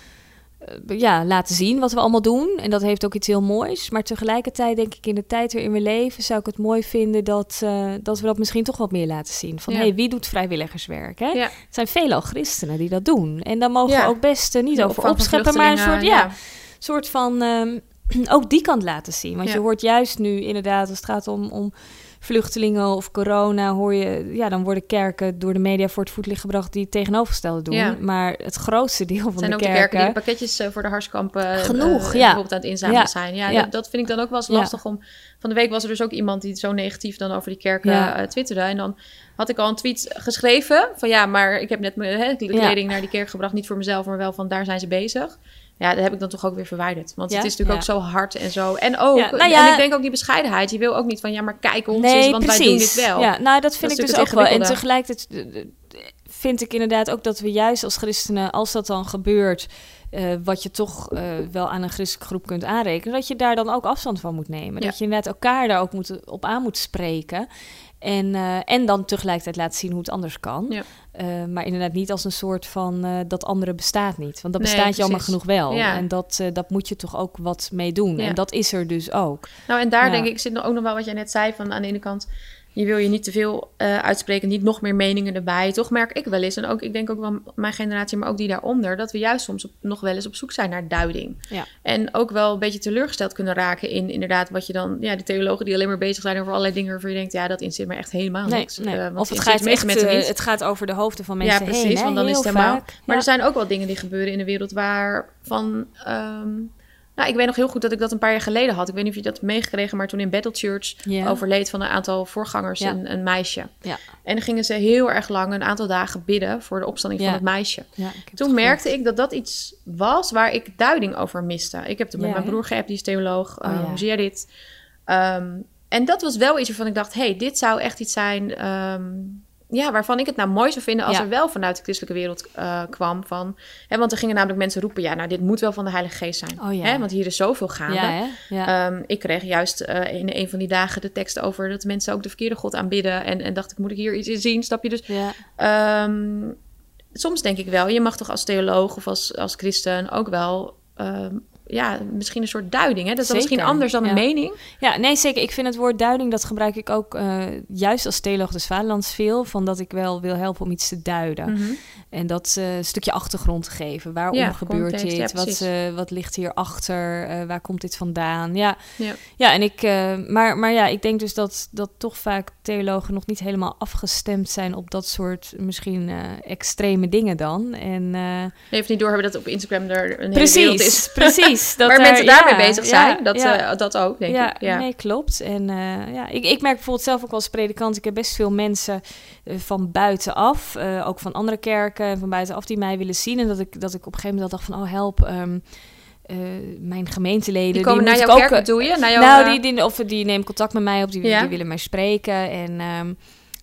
ja, laten zien wat we allemaal doen. En dat heeft ook iets heel moois. Maar tegelijkertijd denk ik in de tijd waarin we leven... zou ik het mooi vinden dat, uh, dat we dat misschien toch wat meer laten zien. Van, ja. hey, wie doet vrijwilligerswerk? Hè? Ja. Er zijn veelal christenen die dat doen. En daar mogen ja. we ook best uh, niet ja, over opscheppen... maar een soort, ja, ja. soort van... Um, ook die kant laten zien. Want ja. je hoort juist nu inderdaad... als het gaat om... om vluchtelingen of corona, hoor je... ja, dan worden kerken door de media voor het voetlicht gebracht... die het tegenovergestelde doen. Ja. Maar het grootste deel van zijn de ook kerken... de kerken die pakketjes uh, voor de harskampen... genoeg, uh, ja. bijvoorbeeld aan het inzamelen ja. zijn. Ja, ja. Dat, dat vind ik dan ook wel eens lastig ja. om... Van de week was er dus ook iemand die zo negatief... dan over die kerken ja. uh, twitterde. En dan had ik al een tweet geschreven... van ja, maar ik heb net mijn hè, kleding ja. naar die kerk gebracht... niet voor mezelf, maar wel van daar zijn ze bezig... Ja, dat heb ik dan toch ook weer verwijderd. Want ja? het is natuurlijk ja. ook zo hard en zo. En ook, ja, nou ja, en ik denk ook die bescheidenheid. Je wil ook niet van, ja, maar kijk ons nee, eens, want precies. wij doen dit wel. Ja, nou, dat vind dat ik dus ook wel. En tegelijkertijd vind ik inderdaad ook dat we juist als christenen, als dat dan gebeurt, uh, wat je toch uh, wel aan een christelijke groep kunt aanrekenen, dat je daar dan ook afstand van moet nemen. Ja. Dat je inderdaad elkaar daar ook moet, op aan moet spreken. En, uh, en dan tegelijkertijd laten zien hoe het anders kan. Ja. Uh, maar inderdaad niet als een soort van... Uh, dat andere bestaat niet. Want dat nee, bestaat jammer genoeg wel. Ja. En dat, uh, dat moet je toch ook wat mee doen. Ja. En dat is er dus ook. Nou, en daar ja. denk ik, zit ook nog wel wat jij net zei... van aan de ene kant... je wil je niet te veel uh, uitspreken, niet nog meer meningen erbij. Toch merk ik wel eens, en ook ik denk ook wel mijn generatie, maar ook die daaronder, dat we juist soms op, nog wel eens op zoek zijn naar duiding. Ja. En ook wel een beetje teleurgesteld kunnen raken in inderdaad wat je dan, ja, de theologen die alleen maar bezig zijn over allerlei dingen waarvan je denkt, ja, dat interesseert me echt helemaal nee, niks. Nee. Uh, of het gaat echt, uh, het gaat over de hoofden van mensen heen. Ja, precies, heen, want dan Heel is het helemaal. Vaak. Maar ja. er zijn ook wel dingen die gebeuren in de wereld waar van... Um, Nou, ik weet nog heel goed dat ik dat een paar jaar geleden had. Ik weet niet of je dat hebt meegekregen, maar toen in Battle Church yeah. overleed van een aantal voorgangers ja. een, een meisje. Ja. En dan gingen ze heel erg lang, een aantal dagen bidden voor de opstanding ja. van het meisje. Ja, toen merkte ik dat dat iets was waar ik duiding over miste. Ik heb toen met ja, mijn broer geappt, die is theoloog. Oh, uh, ja. Hoe zie jij dit? Um, en dat was wel iets waarvan ik dacht, hey, dit zou echt iets zijn... Um, ja, waarvan ik het nou mooi zou vinden als ja. er wel vanuit de christelijke wereld uh, kwam van... Hè, want er gingen namelijk mensen roepen, ja, nou, dit moet wel van de Heilige Geest zijn. Oh, ja. Hè, want hier is zoveel gaande. Ja, ja. Um, ik kreeg juist uh, in een van die dagen de tekst over dat mensen ook de verkeerde God aanbidden. En, en dacht ik, moet ik hier iets in zien? Snap je dus? Ja. Um, soms denk ik wel, je mag toch als theoloog of als, als christen ook wel... Um, ja, misschien een soort duiding. Hè? Dat is dan misschien anders dan ja. een mening. Ja, nee, zeker. Ik vind het woord duiding, dat gebruik ik ook uh, juist als theoloog des Vaderlands veel. Van dat ik wel wil helpen om iets te duiden. Mm-hmm. En dat uh, stukje achtergrond te geven. Waarom ja, gebeurt context, dit? Ja, wat, uh, wat ligt hierachter? Uh, waar komt dit vandaan? Ja, ja. ja en ik... Uh, maar, maar ja, ik denk dus dat, dat toch vaak theologen nog niet helemaal afgestemd zijn op dat soort misschien uh, extreme dingen dan. En, uh, je heeft niet doorhebben dat op Instagram er een precies, hele wereld is. Precies. Dat waar er, mensen daarmee ja, bezig zijn, ja, dat, ja. Uh, dat ook, denk ja, ik. Ja, nee, klopt. En uh, ja, ik, ik merk bijvoorbeeld zelf ook als predikant, ik heb best veel mensen uh, van buitenaf, uh, ook van andere kerken, van buitenaf die mij willen zien. En dat ik, dat ik op een gegeven moment dacht van, oh help, um, uh, mijn gemeenteleden. Die komen die naar jouw kerk, bedoel je? Naar jouw, nou, uh... die, die, of die nemen contact met mij op, die, ja. die willen mij spreken. En... Um,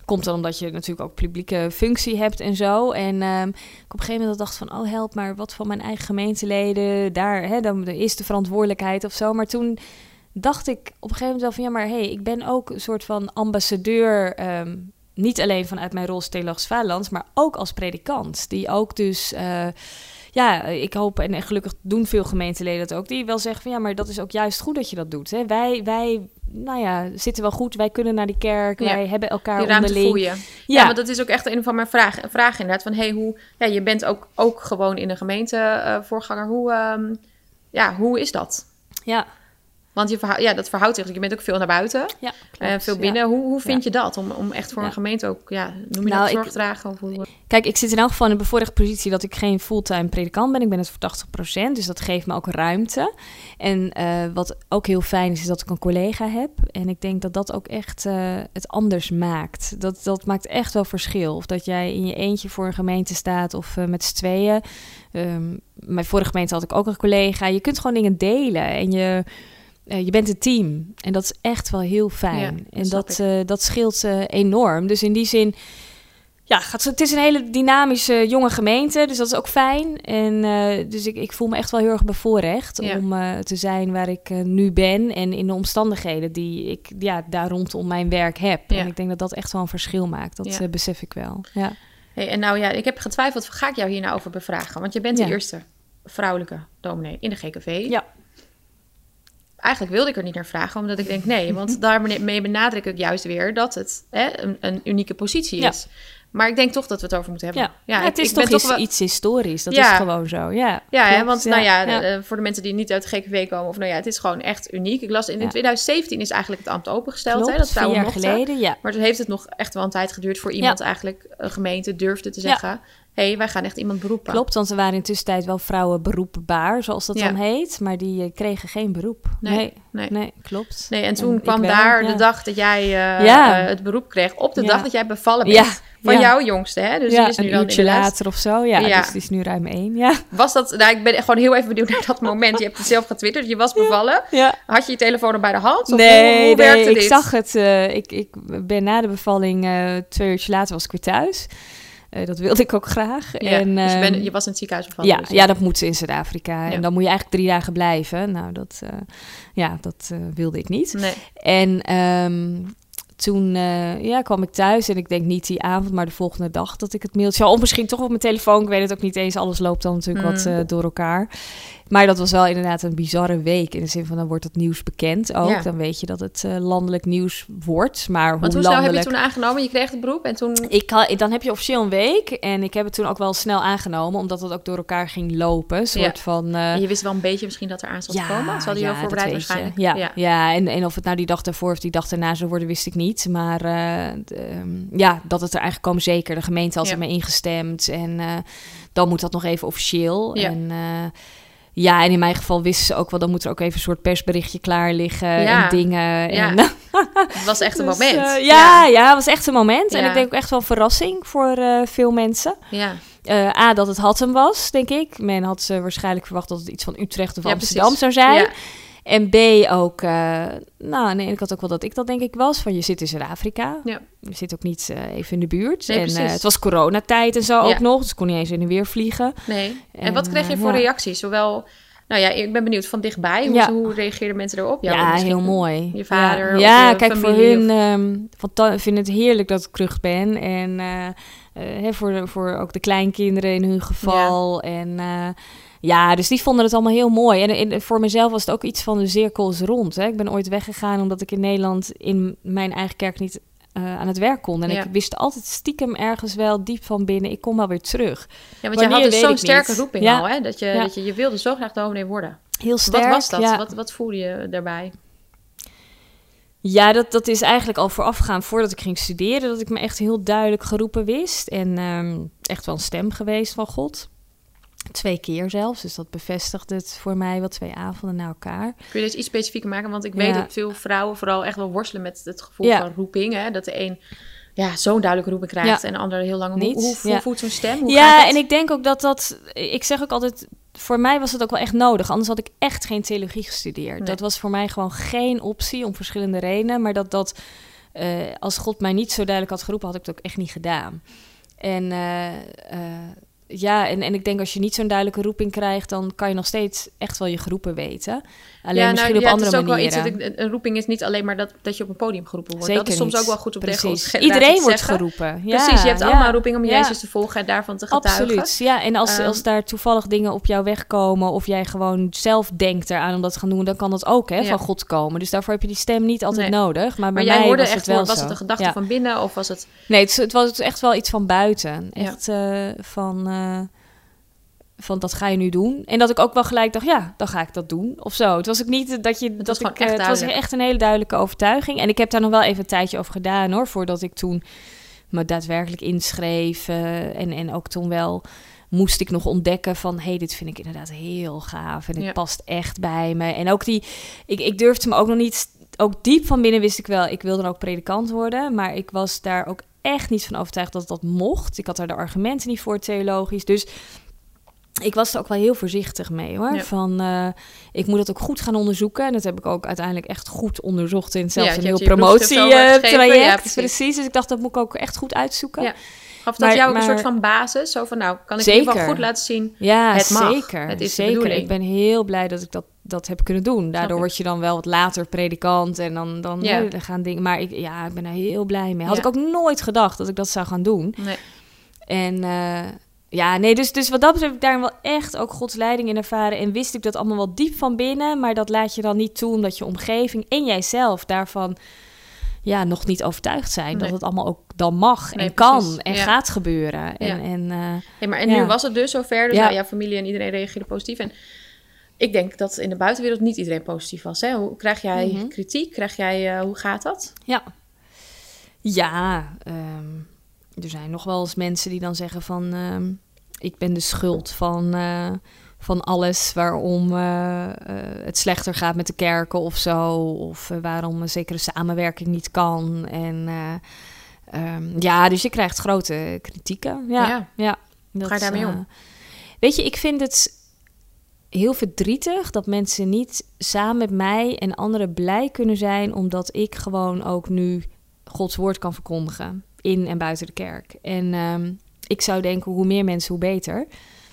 Komt dan omdat je natuurlijk ook publieke functie hebt en zo. En um, ik op een gegeven moment dacht van, oh help, maar wat van mijn eigen gemeenteleden, daar, hè, dan is de verantwoordelijkheid of zo. Maar toen dacht ik op een gegeven moment wel van, ja, maar hé, hey, ik ben ook een soort van ambassadeur, um, niet alleen vanuit mijn rol als Theologisch Vaderlands, maar ook als predikant, die ook dus... Uh, Ja, ik hoop, en gelukkig doen veel gemeenteleden dat ook, die wel zeggen van ja, maar dat is ook juist goed dat je dat doet. Hè? Wij, wij, nou ja, zitten wel goed, wij kunnen naar die kerk, ja. wij hebben elkaar die ruimte onderling. Voel je. Ja. ja, maar dat is ook echt een van mijn vragen, vragen inderdaad, van hey, hoe, ja, je bent ook, ook gewoon in een gemeente uh, voorganger, hoe, um, ja, hoe is dat? Ja. Want je verhou- ja, dat verhoudt zich. Je bent ook veel naar buiten. Ja, klopt, uh, veel binnen. Ja. Hoe, hoe vind ja. je dat? Om, om echt voor ja. een gemeente ook, ja, noem je nou, dat zorg dragen? Of hoe... Kijk, ik zit in elk geval in de bevoorrechte positie dat ik geen fulltime predikant ben. Ik ben het voor tachtig procent, dus dat geeft me ook ruimte. En uh, wat ook heel fijn is, is dat ik een collega heb. En ik denk dat dat ook echt uh, het anders maakt. Dat, dat maakt echt wel verschil. Of dat jij in je eentje voor een gemeente staat of uh, met z'n tweeën. Um, mijn vorige gemeente had ik ook een collega. Je kunt gewoon dingen delen en je... Uh, je bent een team en dat is echt wel heel fijn. Ja, dat en dat, uh, dat scheelt uh, enorm. Dus in die zin, ja, gaat, het is een hele dynamische jonge gemeente, dus dat is ook fijn. En uh, dus ik, ik voel me echt wel heel erg bevoorrecht ja. om uh, te zijn waar ik uh, nu ben en in de omstandigheden die ik ja, daar rondom mijn werk heb. Ja. En ik denk dat dat echt wel een verschil maakt. Dat ja. uh, besef ik wel. Ja. Hey, en nou ja, ik heb getwijfeld, ga ik jou hier nou over bevragen? Want je bent ja. de eerste vrouwelijke dominee in de G K V. Ja. Eigenlijk wilde ik er niet naar vragen, omdat ik denk nee. Want daarmee benadruk ik juist weer dat het hè, een, een unieke positie is. Ja. Maar ik denk toch dat we het over moeten hebben. Ja, ja, ja het ik, is ik toch, toch wel... iets historisch. Dat ja. is gewoon zo. Ja, ja hè, want ja. nou ja, ja. De, voor de mensen die niet uit de G K V komen, of nou ja, het is gewoon echt uniek. Ik las in, in ja. twintig zeventien is eigenlijk het ambt opengesteld. Klopt, hè, dat vrouwen vier jaar mochten. geleden, ja. Maar toen heeft het nog echt wel een tijd geduurd voor iemand ja. eigenlijk een gemeente durfde te zeggen. Ja. Hé, hey, wij gaan echt iemand beroepen. Klopt, want er waren in tussentijd wel vrouwen beroepbaar, zoals dat ja. dan heet. Maar die uh, kregen geen beroep. Nee, nee, nee. nee klopt. Nee, en toen en kwam daar wel, ja. de dag dat jij uh, ja. uh, het beroep kreeg. Op de ja. dag dat jij bevallen bent. Ja. Van ja. jouw jongste, hè? Dus ja, die is nu een dan uurtje later of zo. Ja, ja, dus die is nu ruim één. Ja. Was dat, nou, ik ben gewoon heel even benieuwd naar dat moment. Je hebt het zelf getwitterd, je was bevallen. Ja. Ja. Had je je telefoon er bij de hand? Of nee, hoe, hoe werkte nee, dit? ik zag het. Uh, ik, ik ben na de bevalling, uh, twee uurtje later was ik weer thuis. Uh, dat wilde ik ook graag. Ja, en, dus je, ben, um, je was in het ziekenhuis bevallen? Ja, dus. ja, dat moet ze in Zuid-Afrika. Ja. En dan moet je eigenlijk drie dagen blijven. Nou, dat, uh, ja, dat uh, wilde ik niet. Nee. En um, toen uh, ja, kwam ik thuis en ik denk niet die avond, maar de volgende dag dat ik het mailtje... Of misschien toch op mijn telefoon, ik weet het ook niet eens. Alles loopt dan natuurlijk mm. wat uh, door elkaar. Maar dat was wel inderdaad een bizarre week. In de zin van, dan wordt het nieuws bekend ook. Ja. Dan weet je dat het uh, landelijk nieuws wordt. Maar hoe, Want hoe landelijk... snel heb je toen aangenomen? Je kreeg het beroep en toen... Ik had, dan heb je officieel een week. En ik heb het toen ook wel snel aangenomen. Omdat het ook door elkaar ging lopen. Een soort ja. van... Uh... En je wist wel een beetje misschien dat er aan zat ja, te komen? Ze hadden je ja, wel voorbereid waarschijnlijk. Ja, ja. ja en, en of het nou die dag daarvoor of die dag daarna zou worden, wist ik niet. Maar uh, de, um, ja, dat het er eigenlijk kwam zeker. De gemeente had ja. ermee ingestemd. En uh, dan moet dat nog even officieel. Ja. En... Uh, Ja, en in mijn geval wisten ze ook wel, dan moet er ook even een soort persberichtje klaar liggen ja. en dingen. Ja. En, het was echt een dus, moment. Uh, ja, ja, ja, het was echt een moment. Ja. En ik denk ook echt wel een verrassing voor uh, veel mensen. Ja. Uh, A, dat het Hattem was, denk ik. Men had uh, waarschijnlijk verwacht dat het iets van Utrecht of ja, Amsterdam precies. zou zijn. Ja. En B, ook, uh, nou, aan de ene kant ook wel dat ik dat denk ik was. Van je zit in Zuid-Afrika. Ja. Je zit ook niet uh, even in de buurt. Nee, en uh, het was coronatijd en zo ja. ook nog. Dus ik kon niet eens in en weer vliegen. Nee. En, en wat kreeg je voor uh, reacties? Zowel... Nou ja, ik ben benieuwd van dichtbij. Hoe, ja. hoe reageerden mensen erop? Ja, ja heel mooi. Je vader Ja, ja je kijk, familie, voor hun... Of... Um, vanta- vind het heerlijk dat ik terug ben. En uh, uh, hè, voor, voor ook de kleinkinderen in hun geval. Ja. En... Uh, Ja, dus die vonden het allemaal heel mooi. En, en voor mezelf was het ook iets van de cirkel is rond. Hè. Ik ben ooit weggegaan omdat ik in Nederland in mijn eigen kerk niet uh, aan het werk kon. En ja. ik wist altijd stiekem ergens wel diep van binnen, ik kom wel weer terug. Ja, want je had dus zo'n sterke niet. roeping ja. al, hè? Dat je, ja. dat je, je wilde zo graag dominee worden. Heel sterk. Wat was dat? Ja. Wat, wat voelde je daarbij? Ja, dat, dat is eigenlijk al voorafgegaan voordat ik ging studeren, dat ik me echt heel duidelijk geroepen wist. En um, echt wel een stem geweest van God. Twee keer zelfs, dus dat bevestigde het voor mij wel twee avonden na elkaar. Kun je dit iets specifieker maken? Want ik weet ja. dat veel vrouwen vooral echt wel worstelen met het gevoel ja. van roeping. Hè? Dat de een ja, zo'n duidelijke roeping krijgt ja. en de ander heel lang. Niet. Hoe, hoe ja. voelt zo'n stem? Hoe ja, en ik denk ook dat dat... Ik zeg ook altijd, voor mij was het ook wel echt nodig. Anders had ik echt geen theologie gestudeerd. Nee. Dat was voor mij gewoon geen optie om verschillende redenen. Maar dat dat... uh, als God mij niet zo duidelijk had geroepen, had ik het ook echt niet gedaan. En uh, uh, ja, en, en ik denk als je niet zo'n duidelijke roeping krijgt, dan kan je nog steeds echt wel je geroepen weten. Alleen ja, misschien nou, op ja, andere manieren. Het is ook wel iets dat ik, een roeping is niet alleen maar dat, dat je op een podium geroepen wordt. Zeker dat is soms niet. ook wel goed om Precies. tegen ons Iedereen wordt geroepen. Ja, Precies, je hebt ja, allemaal roeping om ja. Jezus te volgen en daarvan te getuigen. Absoluut, ja. En als, um, als daar toevallig dingen op jou wegkomen of jij gewoon zelf denkt eraan om dat te gaan doen, dan kan dat ook hè, ja. van God komen. Dus daarvoor heb je die stem niet altijd nee. nodig. Maar, bij maar jij mij hoorde was echt het wel voor, was zo. het een gedachte ja. van binnen of was het... Nee, het, het was echt wel iets van buiten. Echt ja. uh, van... Uh, van dat ga je nu doen. En dat ik ook wel gelijk dacht, ja, dan ga ik dat doen. Of zo. Het was ook niet dat je... Het dat was ik, echt uh, Het was echt een hele duidelijke overtuiging. En ik heb daar nog wel even een tijdje over gedaan, hoor. Voordat ik toen me daadwerkelijk inschreef. Uh, en, en ook toen wel moest ik nog ontdekken van... hé, hey, dit vind ik inderdaad heel gaaf. En het ja. past echt bij me. En ook die... Ik, ik durfde me ook nog niet... Ook diep van binnen wist ik wel... ik wilde dan ook predikant worden. Maar ik was daar ook echt niet van overtuigd dat dat mocht. Ik had daar de argumenten niet voor, theologisch. Dus... ik was er ook wel heel voorzichtig mee, hoor. Ja. Van, uh, ik moet dat ook goed gaan onderzoeken. En dat heb ik ook uiteindelijk echt goed onderzocht... in zelfs ja, een heel promotietraject. Ja, precies. precies. Dus ik dacht, dat moet ik ook echt goed uitzoeken. Ja. Gaf dat maar, jou ook maar, een soort van basis? Zo van, nou, kan ik zeker. in ieder geval goed laten zien... Ja, het mag. zeker. Het is zeker. de ik ben heel blij dat ik dat, dat heb kunnen doen. Daardoor word je dan wel wat later predikant... en dan, dan, ja. nee, dan gaan dingen... Maar ik, ja, ik ben er heel blij mee. Had ja. ik ook nooit gedacht dat ik dat zou gaan doen. Nee. En... Uh, Ja, nee, dus, dus wat dat betreft heb ik daar wel echt ook Gods leiding in ervaren. En wist ik dat allemaal wel diep van binnen. Maar dat laat je dan niet toe, omdat je omgeving en jijzelf daarvan ja, nog niet overtuigd zijn. Nee. Dat het allemaal ook dan mag nee, en kan precies. en ja. gaat gebeuren. En, ja. en, uh, nee, maar en ja. nu was het dus zover. Dus ja. nou, jouw familie en iedereen reageerde positief. En ik denk dat in de buitenwereld niet iedereen positief was. Hè? Hoe krijg jij mm-hmm. kritiek? Krijg jij, uh, hoe gaat dat? Ja, ja um, er zijn nog wel eens mensen die dan zeggen van... Uh, ik ben de schuld van, uh, van alles waarom uh, uh, het slechter gaat met de kerken of zo. Of uh, waarom een zekere samenwerking niet kan. En uh, um, ja, dus je krijgt grote kritieken. Ja, ja. ja dat, ga je daarmee om? Uh, weet je, ik vind het heel verdrietig dat mensen niet samen met mij en anderen blij kunnen zijn... omdat ik gewoon ook nu Gods woord kan verkondigen. In en buiten de kerk. En um, ik zou denken, hoe meer mensen, hoe beter.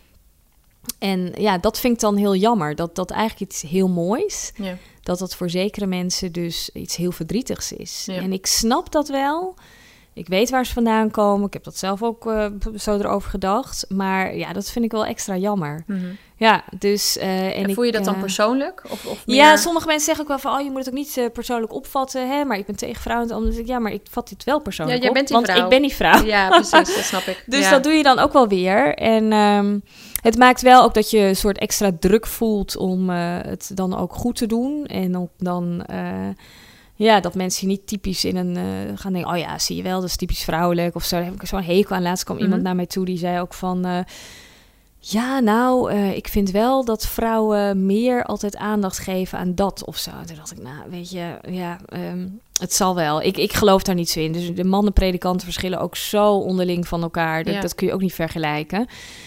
En ja, dat vind ik dan heel jammer. Dat dat eigenlijk iets heel moois. Ja. Dat dat voor zekere mensen dus iets heel verdrietigs is. Ja. En ik snap dat wel. Ik weet waar ze vandaan komen. Ik heb dat zelf ook uh, zo erover gedacht. Maar ja, dat vind ik wel extra jammer. Mm-hmm. Ja, dus... Uh, en, en voel je ik, dat dan uh, persoonlijk? Of, of meer... Ja, sommige mensen zeggen ook wel van... oh, je moet het ook niet uh, persoonlijk opvatten, hè? Maar ik ben tegen vrouwen. Omdat ik, ja, maar ik vat dit wel persoonlijk ja, jij bent die op. vrouw. Want ik ben die vrouw. Ja, precies, dat snap ik. Dus ja. dat doe je dan ook wel weer. En um, het maakt wel ook dat je een soort extra druk voelt... om uh, het dan ook goed te doen. En ook dan... Uh, Ja, dat mensen niet typisch in een... Uh, gaan denken, oh ja, zie je wel, dat is typisch vrouwelijk of zo. Daar heb ik zo'n hekel aan. Laatst kwam mm-hmm. iemand naar mij toe die zei ook van... Uh, ja, nou, uh, ik vind wel dat vrouwen meer altijd aandacht geven aan dat of zo. En toen dacht ik, nou, weet je, ja, um, het zal wel. Ik, ik geloof daar niet zo in. Dus de mannenpredikanten verschillen ook zo onderling van elkaar. Dat, ja. dat kun je ook niet vergelijken.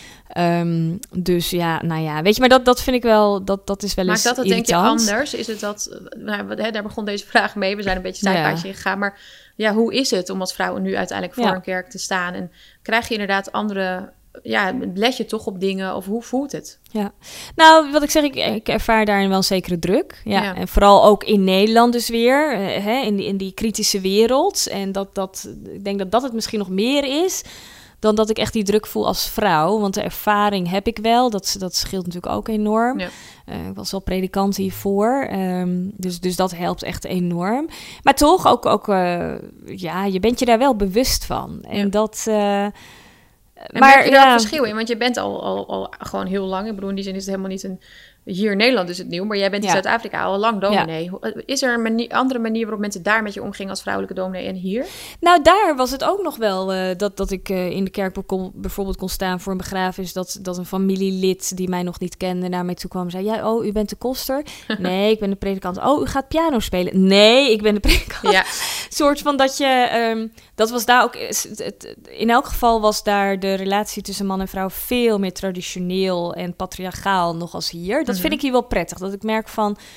Um, dus ja, nou ja, weet je, maar dat, dat vind ik wel, dat, dat is wel eens irritant. Maakt dat het irritant. denk je anders? Is het dat, nou, hè, daar begon deze vraag mee, we zijn een beetje zijpaadje ja. gegaan, maar ja, hoe is het om als vrouw nu uiteindelijk voor ja. een kerk te staan? En krijg je inderdaad andere, ja, let je toch op dingen of hoe voelt het? Ja, nou, wat ik zeg, ik, ik ervaar daarin wel een zekere druk. Ja, ja. En vooral ook in Nederland dus weer, uh, hè, in, die, in die kritische wereld. En dat, dat, ik denk dat dat het misschien nog meer is... dan dat ik echt die druk voel als vrouw. Want de ervaring heb ik wel. Dat, dat scheelt natuurlijk ook enorm. Ja. Uh, ik was wel predikant hiervoor. Um, dus, dus dat helpt echt enorm. Maar toch, ook, ook uh, ja, je bent je daar wel bewust van. En ja. dat... Uh, en maar merk je daar ja, verschil in? Want je bent al, al, al gewoon heel lang. Ik bedoel, in die zin is het helemaal niet een... Hier in Nederland is het nieuw, maar jij bent in ja. Zuid-Afrika al lang dominee. Ja. Is er een manier, andere manier waarop mensen daar met je omgingen als vrouwelijke dominee en hier? Nou, daar was het ook nog wel uh, dat, dat ik uh, in de kerk kon, bijvoorbeeld kon staan voor een begrafenis. Dat, dat een familielid die mij nog niet kende naar mij toe kwam en zei... Ja, oh, u bent de koster? Nee, ik ben de predikant. Oh, u gaat piano spelen? Nee, ik ben de predikant. Ja. soort van dat je... Um, dat was daar ook... In elk geval was daar de relatie tussen man en vrouw veel meer traditioneel en patriarchaal nog als hier. Dat vind ik hier wel prettig. Dat ik merk van...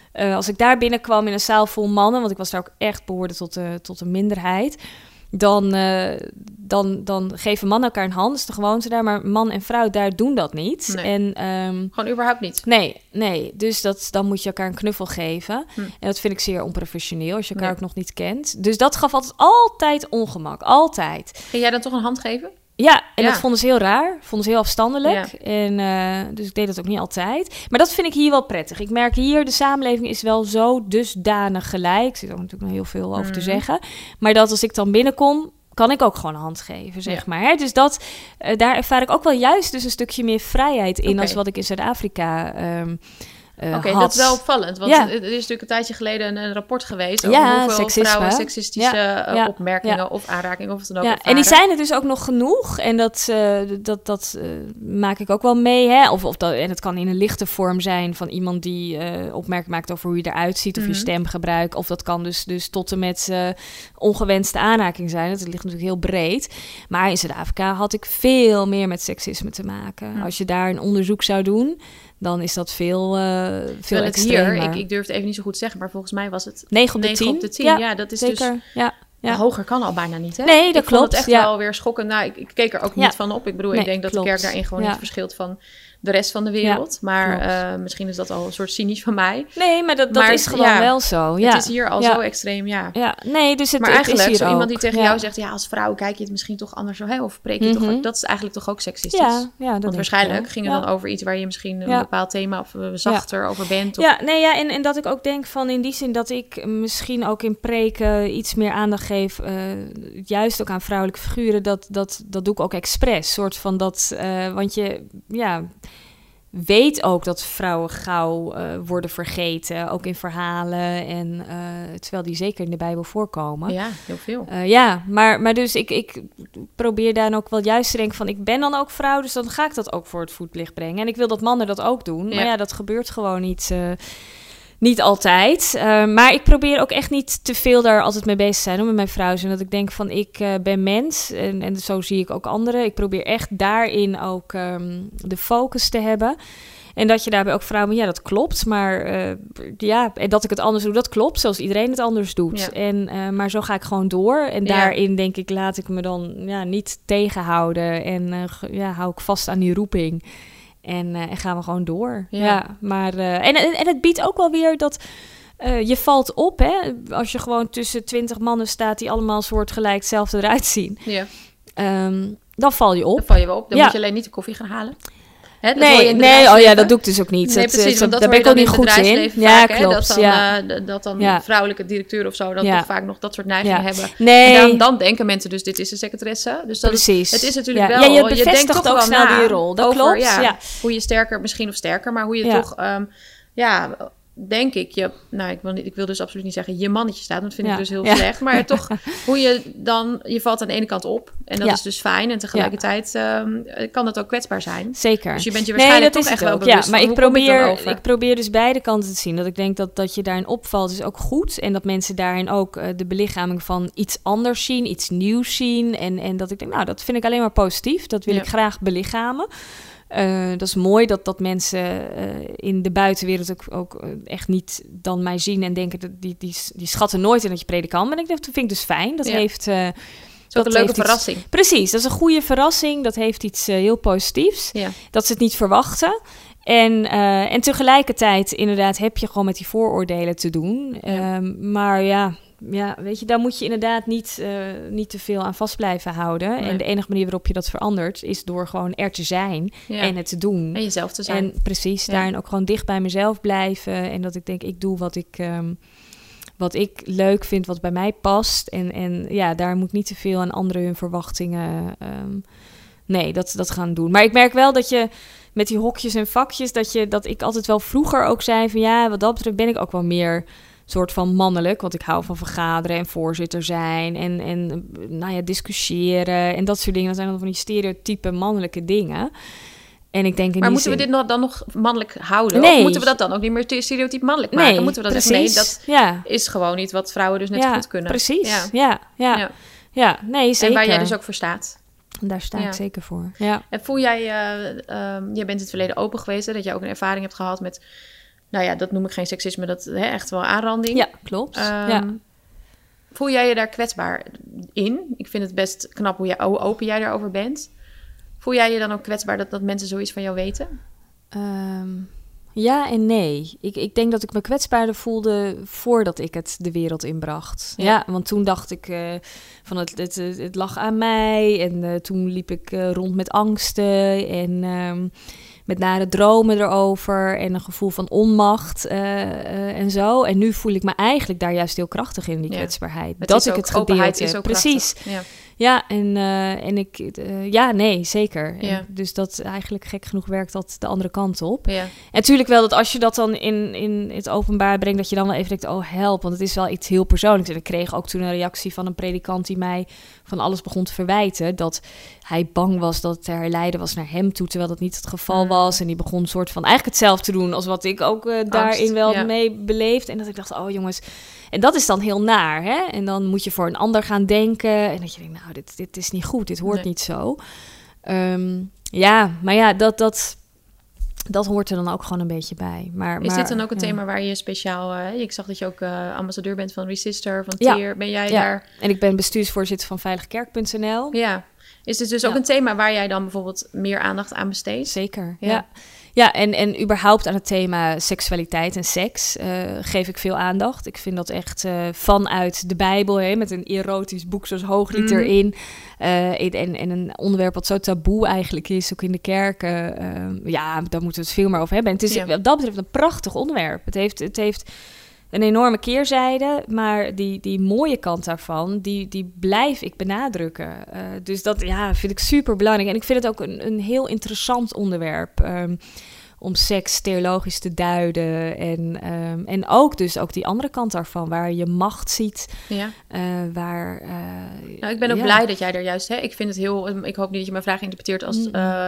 Uh, als ik daar binnenkwam in een zaal vol mannen, want ik was daar ook echt behoorde tot de, tot de minderheid, dan, uh, dan, dan geven mannen elkaar een hand. Dat is de gewoonte daar, maar man en vrouw daar doen dat niet. Nee. En, um, Gewoon überhaupt niet? Nee, nee. Dus dat, dan moet je elkaar een knuffel geven. Hm. En dat vind ik zeer onprofessioneel als je elkaar nee. ook nog niet kent. Dus dat gaf altijd, altijd ongemak. Altijd. Ging jij dan toch een hand geven? Ja, en ja. dat vonden ze heel raar. Vonden ze heel afstandelijk. Ja. En, uh, dus ik deed dat ook niet altijd. Maar dat vind ik hier wel prettig. Ik merk hier, de samenleving is wel zo dusdanig gelijk. Er zit ook natuurlijk nog heel veel over mm. te zeggen. Maar dat als ik dan binnenkom, kan ik ook gewoon een hand geven, zeg ja. maar. Hè? Dus dat, uh, daar ervaar ik ook wel juist dus een stukje meer vrijheid in... Okay. als wat ik in Zuid-Afrika... Um, Uh, Oké, okay, dat is wel opvallend. Want ja. er is natuurlijk een tijdje geleden een, een rapport geweest... over ja, hoeveel seksisme. vrouwen seksistische ja. uh, ja. opmerkingen ja. of aanrakingen... of wat dan ook ja. En die zijn er dus ook nog genoeg. En dat, uh, dat, dat uh, maak ik ook wel mee. Hè? Of, of dat, en het kan in een lichte vorm zijn van iemand die uh, opmerking maakt... over hoe je eruit ziet of mm-hmm. je stemgebruik. Of dat kan dus, dus tot en met uh, ongewenste aanraking zijn. Dat ligt natuurlijk heel breed. Maar in Zuid-Afrika had ik veel meer met seksisme te maken. Mm. Als je daar een onderzoek zou doen... dan is dat veel, uh, veel extremer. Hier, ik, ik durf het even niet zo goed te zeggen, maar volgens mij was het negen op de tien. op de tien. Ja, ja, dat is zeker. Dus... Ja. Ja. Hoger kan al bijna niet, hè? Nee, dat ik klopt. Ik vond het echt ja. wel weer schokkend. Nou, ik, ik keek er ook ja. niet van op. Ik bedoel, nee, ik denk dat klopt. de kerk daarin gewoon ja. niet verschilt van de rest van de wereld. Ja, maar uh, misschien is dat al een soort cynisch van mij. Nee, maar dat, dat maar is gewoon ja, wel zo. Ja. Het is hier al ja. zo extreem, ja. ja. Nee, dus het, maar het eigenlijk, is hier zo ook. iemand die tegen ja. jou zegt... ja, als vrouw kijk je het misschien toch anders zo, hè? Of spreek je mm-hmm. toch... Dat is eigenlijk toch ook seksistisch? Ja, ja, dat Want waarschijnlijk ik, ging het ja. dan over iets... waar je misschien een ja. bepaald thema of zachter ja. over bent. Of... Ja, nee, ja en, en dat ik ook denk van in die zin... dat ik misschien ook in preken iets meer aandacht geef... Uh, juist ook aan vrouwelijke figuren... dat, dat, dat doe ik ook expres. Soort van dat... Uh, want je... ja. weet ook dat vrouwen gauw uh, worden vergeten, ook in verhalen. En uh, terwijl die zeker in de Bijbel voorkomen. Ja, heel veel. Uh, ja, maar, maar dus ik, ik probeer daar ook wel juist te denken van... ik ben dan ook vrouw, dus dan ga ik dat ook voor het voetlicht brengen. En ik wil dat mannen dat ook doen. Ja. Maar ja, dat gebeurt gewoon niet... Uh, Niet altijd, uh, maar ik probeer ook echt niet te veel daar altijd mee bezig te zijn, hoor, met mijn vrouw. En dat ik denk van, ik uh, ben mens en, en zo zie ik ook anderen. Ik probeer echt daarin ook um, de focus te hebben. En dat je daarbij ook vrouwen, ja, dat klopt. Maar uh, ja, en dat ik het anders doe, dat klopt. Zoals iedereen het anders doet. Ja. En, uh, maar zo ga ik gewoon door. En ja. daarin denk ik, laat ik me dan ja, niet tegenhouden. En uh, ja, hou ik vast aan die roeping. En, uh, en gaan we gewoon door. Ja, ja maar uh, en, en, en het biedt ook wel weer dat uh, je valt op, hè? Als je gewoon tussen twintig mannen staat die allemaal soortgelijk hetzelfde eruit zien. Ja. Um, dan val je op. Dan val je wel op. Dan ja. moet je alleen niet de koffie gaan halen. Hè, nee, nee, oh ja, dat doe ik dus ook niet. Nee, dat, precies, dat, dat daar ben ik ook niet goed in. Vaak, ja, hè, klopt. Dat dan, ja. uh, dat dan ja. vrouwelijke directeur of zo, dat ja. toch vaak nog dat soort neigingen ja. hebben. Nee. En dan, dan denken mensen dus, dit is een secretaresse. Dus dat precies. Het is natuurlijk ja. wel... Ja, je, je denkt toch ook wel snel na die rol. Dat over, klopt. Ja, ja. hoe je sterker, misschien of sterker, maar hoe je ja. toch... Um, ja, denk ik, je, nou, ik wil, niet, ik wil dus absoluut niet zeggen je mannetje staat, dat vind ja. ik dus heel ja. slecht. Maar toch, hoe je dan, je valt aan de ene kant op en dat ja. is dus fijn. En tegelijkertijd ja. um, kan dat ook kwetsbaar zijn. Zeker. Dus je bent je waarschijnlijk nee, toch echt wel bewust ja, maar van, ik probeer, ik, ik probeer dus beide kanten te zien. Dat ik denk dat, dat je daarin opvalt is ook goed. En dat mensen daarin ook uh, de belichaming van iets anders zien, iets nieuws zien. En, en dat ik denk, nou, dat vind ik alleen maar positief. Dat wil ja. ik graag belichamen. Uh, dat is mooi dat, dat mensen uh, in de buitenwereld ook, ook uh, echt niet dan mij zien en denken... dat die, die, die schatten nooit in dat je predikant bent. En ik denk, dat vind ik dus fijn. Dat ja. heeft... Uh, dat is ook een leuke verrassing. Iets, precies, dat is een goede verrassing. Dat heeft iets uh, heel positiefs. Ja. Dat ze het niet verwachten. En, uh, en tegelijkertijd inderdaad heb je gewoon met die vooroordelen te doen. Ja. Um, maar ja... Ja, weet je, daar moet je inderdaad niet, uh, niet te veel aan vast blijven houden. Nee. En de enige manier waarop je dat verandert... is door gewoon er te zijn ja. en het te doen. En jezelf te zijn. En precies, ja. daarin ook gewoon dicht bij mezelf blijven. En dat ik denk, ik doe wat ik, um, wat ik leuk vind, wat bij mij past. En, en ja, daar moet niet te veel aan anderen hun verwachtingen... Um, nee, dat, dat gaan doen. Maar ik merk wel dat je met die hokjes en vakjes... dat, je, dat ik altijd wel vroeger ook zei van... ja, wat dat betreft ben ik ook wel meer... soort van mannelijk, want ik hou van vergaderen en voorzitter zijn en, en nou ja, discussiëren en dat soort dingen. Dat zijn dan van die stereotype mannelijke dingen. En ik denk in maar moeten zin... we dit dan nog mannelijk houden? Nee. Of moeten we dat dan ook niet meer stereotyp mannelijk maken? Nee, moeten we dat precies. zeggen? Nee, dat ja. is gewoon niet wat vrouwen dus net ja, goed kunnen. Precies, ja. Ja, ja. ja. ja. nee, zeker. En waar jij dus ook voor staat. Daar sta ja. ik zeker voor. Ja. En voel jij, uh, um, jij bent in het verleden open geweest, hè, dat je ook een ervaring hebt gehad met nou ja, dat noem ik geen seksisme, dat hè, echt wel aanranding. Ja, klopt. Um, ja. Voel jij je daar kwetsbaar in? Ik vind het best knap hoe, je, hoe open jij daarover bent. Voel jij je dan ook kwetsbaar dat, dat mensen zoiets van jou weten? Um, ja en nee. Ik, ik denk dat ik me kwetsbaarder voelde voordat ik het de wereld inbracht. Ja, ja want toen dacht ik uh, van het, het, het, het lag aan mij. En uh, toen liep ik uh, rond met angsten en um, met nare dromen erover. En een gevoel van onmacht uh, uh, en zo. En nu voel ik me eigenlijk daar juist heel krachtig in, die ja. kwetsbaarheid. Het dat ik ook, het gedeelte is ook precies. Ja. Ja, en, uh, en ik... Uh, ja, nee, zeker. Ja. En dus dat eigenlijk gek genoeg werkt dat de andere kant op. Ja. En natuurlijk wel dat als je dat dan in, in het openbaar brengt, dat je dan wel even denkt, oh help, want het is wel iets heel persoonlijks. En ik kreeg ook toen een reactie van een predikant die mij van alles begon te verwijten, dat hij bang was dat het te herleiden was naar hem toe, terwijl dat niet het geval was. En die begon een soort van eigenlijk hetzelfde te doen als wat ik ook uh, daarin wel ja. mee beleefd. En dat ik dacht, oh jongens... En dat is dan heel naar, hè? En dan moet je voor een ander gaan denken. En dat je denkt, nou, dit, dit is niet goed. Dit hoort nee. niet zo. Um, ja, maar ja, dat, dat, dat hoort er dan ook gewoon een beetje bij. Maar, is maar, dit dan ook een ja. thema waar je speciaal... Uh, ik zag dat je ook uh, ambassadeur bent van Resister, van Teer. Ja. Ben jij ja. daar... En ik ben bestuursvoorzitter van veiligkerk punt n l. Ja. Is dit dus ja. ook een thema waar jij dan bijvoorbeeld meer aandacht aan besteedt? Zeker, ja. ja. Ja, en, en überhaupt aan het thema seksualiteit en seks uh, geef ik veel aandacht. Ik vind dat echt uh, vanuit de Bijbel, hè, met een erotisch boek zoals Hooglied mm. erin. Uh, en, en een onderwerp wat zo taboe eigenlijk is, ook in de kerken. Uh, ja, daar moeten we het veel meer over hebben. En het is ja. wat dat betreft een prachtig onderwerp. Het heeft... Het heeft een enorme keerzijde, maar die, die mooie kant daarvan, die, die blijf ik benadrukken. Uh, dus dat ja, vind ik super belangrijk. En ik vind het ook een, een heel interessant onderwerp um, om seks theologisch te duiden. En, um, en ook dus ook die andere kant daarvan, waar je macht ziet. Ja. Uh, waar, uh, nou, ik ben ook ja. blij dat jij er juist... Hè, ik vind het heel... Ik hoop niet dat je mijn vraag interpreteert als... Mm. Uh,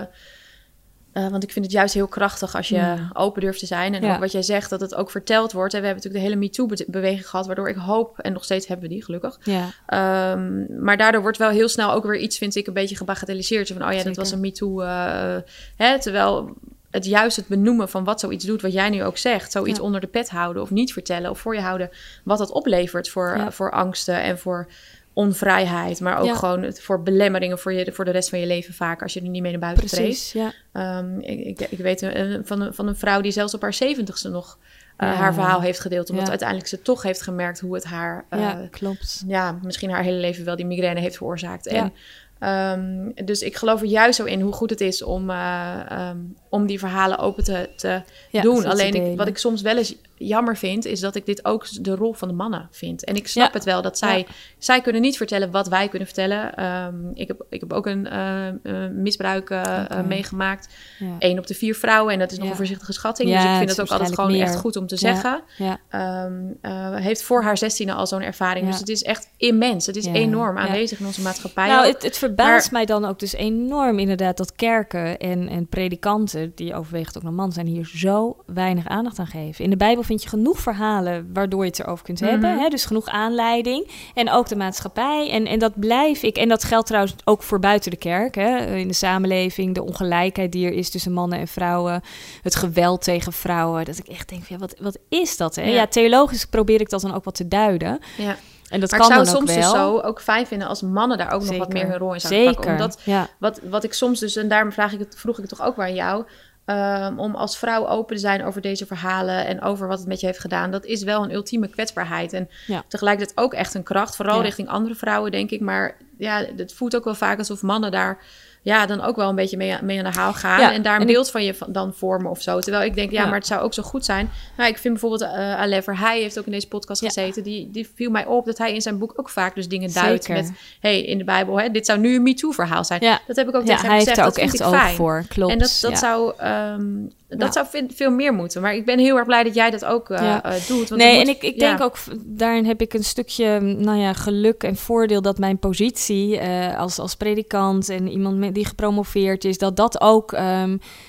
Uh, want ik vind het juist heel krachtig als je ja. open durft te zijn. En ja. ook wat jij zegt, dat het ook verteld wordt. En we hebben natuurlijk de hele MeToo-beweging gehad, waardoor ik hoop, en nog steeds hebben we die, gelukkig. Ja. Um, maar daardoor wordt wel heel snel ook weer iets, vind ik, een beetje gebagatelliseerd. Van, oh ja, Zeker. dat was een MeToo. Uh, hè, terwijl het juist het benoemen van wat zoiets doet, wat jij nu ook zegt. Zoiets ja. onder de pet houden of niet vertellen of voor je houden. Wat dat oplevert voor, ja. uh, voor angsten en voor... onvrijheid, maar ook ja. gewoon voor belemmeringen voor, je, voor de rest van je leven vaak, als je er niet mee naar buiten Precies, treedt. Ja. Um, ik, ik weet uh, van, een, van een vrouw die zelfs op haar zeventigste nog uh, ja. haar verhaal heeft gedeeld, omdat ja. uiteindelijk ze toch heeft gemerkt hoe het haar... Uh, ja, klopt. Ja, misschien haar hele leven wel die migraine heeft veroorzaakt. Ja. En Um, dus ik geloof er juist zo in hoe goed het is om, uh, um, om die verhalen open te, te ja, doen. Alleen ik, wat ik soms wel eens jammer vind, is dat ik dit ook de rol van de mannen vind. En ik snap ja. het wel dat zij, ja. zij kunnen niet vertellen wat wij kunnen vertellen. Um, ik, heb, ik heb ook een uh, uh, misbruik uh, okay. uh, meegemaakt. Ja. Eén op de vier vrouwen. En dat is nog ja. een voorzichtige schatting. Ja, dus ik vind het ook altijd gewoon meer. echt goed om te zeggen. Ja. Ja. Um, uh, heeft voor haar zestiende al zo'n ervaring. Ja. Dus het is echt immens. Het is ja. enorm aanwezig ja. in onze maatschappij. Nou, het, het verbaast maar, mij dan ook dus enorm inderdaad dat kerken en, en predikanten, die overwegend ook nog man zijn, hier zo weinig aandacht aan geven. In de Bijbel vind je genoeg verhalen waardoor je het erover kunt mm-hmm. hebben. Hè? Dus genoeg aanleiding. En ook de maatschappij. En, en dat blijf ik. En dat geldt trouwens ook voor buiten de kerk. Hè? In de samenleving. De ongelijkheid die er is tussen mannen en vrouwen. Het geweld tegen vrouwen. Dat ik echt denk, ja, wat, wat is dat? Hè? Ja. ja, theologisch probeer ik dat dan ook wat te duiden. Ja. En dat maar kan ik zou dan soms ook wel. dus zo ook fijn vinden als mannen daar ook Zeker. nog wat meer hun rol in zouden Zeker. pakken. Omdat ja. wat, wat ik soms dus, en daarom vraag ik het, vroeg ik het toch ook wel aan jou, um, om als vrouw open te zijn over deze verhalen en over wat het met je heeft gedaan. Dat is wel een ultieme kwetsbaarheid. En ja. tegelijkertijd ook echt een kracht, vooral ja. richting andere vrouwen, denk ik. Maar ja, het voelt ook wel vaak alsof mannen daar ja, dan ook wel een beetje mee, mee aan de haal gaan. Ja, en daar een en beeld ik... van je van, dan vormen of zo. Terwijl ik denk, ja, ja, maar het zou ook zo goed zijn. Nou, ik vind bijvoorbeeld uh, Alever, hij heeft ook in deze podcast ja. gezeten. Die, die viel mij op dat hij in zijn boek ook vaak dus dingen duidt met, hey, in de Bijbel, hè, dit zou nu een MeToo-verhaal zijn. Ja. Dat heb ik ook ja, tegen hem gezegd. Hij dat heeft er ook echt oog voor, klopt. En dat, dat ja. zou... Um, Dat ja. zou veel meer moeten. Maar ik ben heel erg blij dat jij dat ook uh, ja. uh, doet. Want nee, moet, en ik, ik ja. denk ook, daarin heb ik een stukje nou ja, geluk en voordeel dat mijn positie uh, als, als predikant en iemand met, die gepromoveerd is, dat dat ook um,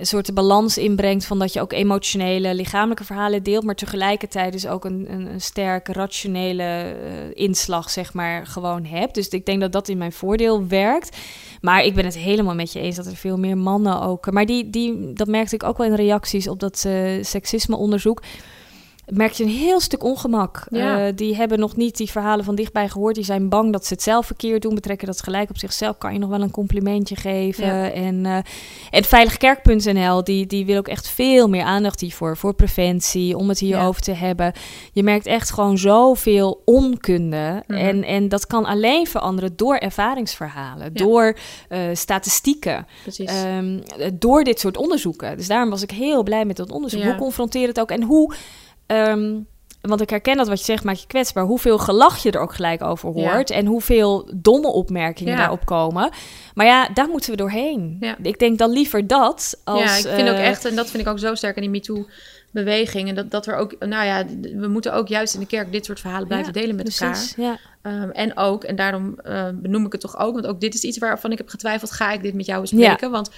een soort balans inbrengt van dat je ook emotionele, lichamelijke verhalen deelt, maar tegelijkertijd dus ook een, een, een sterke, rationele uh, inslag, zeg maar, gewoon hebt. Dus ik denk dat dat in mijn voordeel werkt. Maar ik ben het helemaal met je eens dat er veel meer mannen ook... Maar die, die, dat merkte ik ook wel in reacties op dat uh, seksisme-onderzoek. Merk je een heel stuk ongemak. Ja. Uh, die hebben nog niet die verhalen van dichtbij gehoord. Die zijn bang dat ze het zelf verkeerd doen. Betrekken dat gelijk op zichzelf. Kan je nog wel een complimentje geven. Ja. En, uh, en veiligkerk punt n l, die, die wil ook echt veel meer aandacht hiervoor. Voor preventie, om het hierover ja. te hebben. Je merkt echt gewoon zoveel onkunde. Mm-hmm. En, en dat kan alleen veranderen door ervaringsverhalen. Ja. Door uh, statistieken. Um, door dit soort onderzoeken. Dus daarom was ik heel blij met dat onderzoek. Ja. Hoe confronteert het ook? En hoe... Um, want ik herken dat wat je zegt, maak je kwetsbaar. Hoeveel gelach je er ook gelijk over hoort. Ja. En hoeveel domme opmerkingen ja. daarop komen. Maar ja, daar moeten we doorheen. Ja. Ik denk dan liever dat als... Ja, ik vind uh, ook echt, en dat vind ik ook zo sterk in die MeToo-beweging. En dat, dat er ook, nou ja, we moeten ook juist in de kerk dit soort verhalen blijven ja, delen met precies, elkaar. Ja. Um, en ook, en daarom uh, benoem ik het toch ook. Want ook dit is iets waarvan ik heb getwijfeld, ga ik dit met jou bespreken? Ja. Want...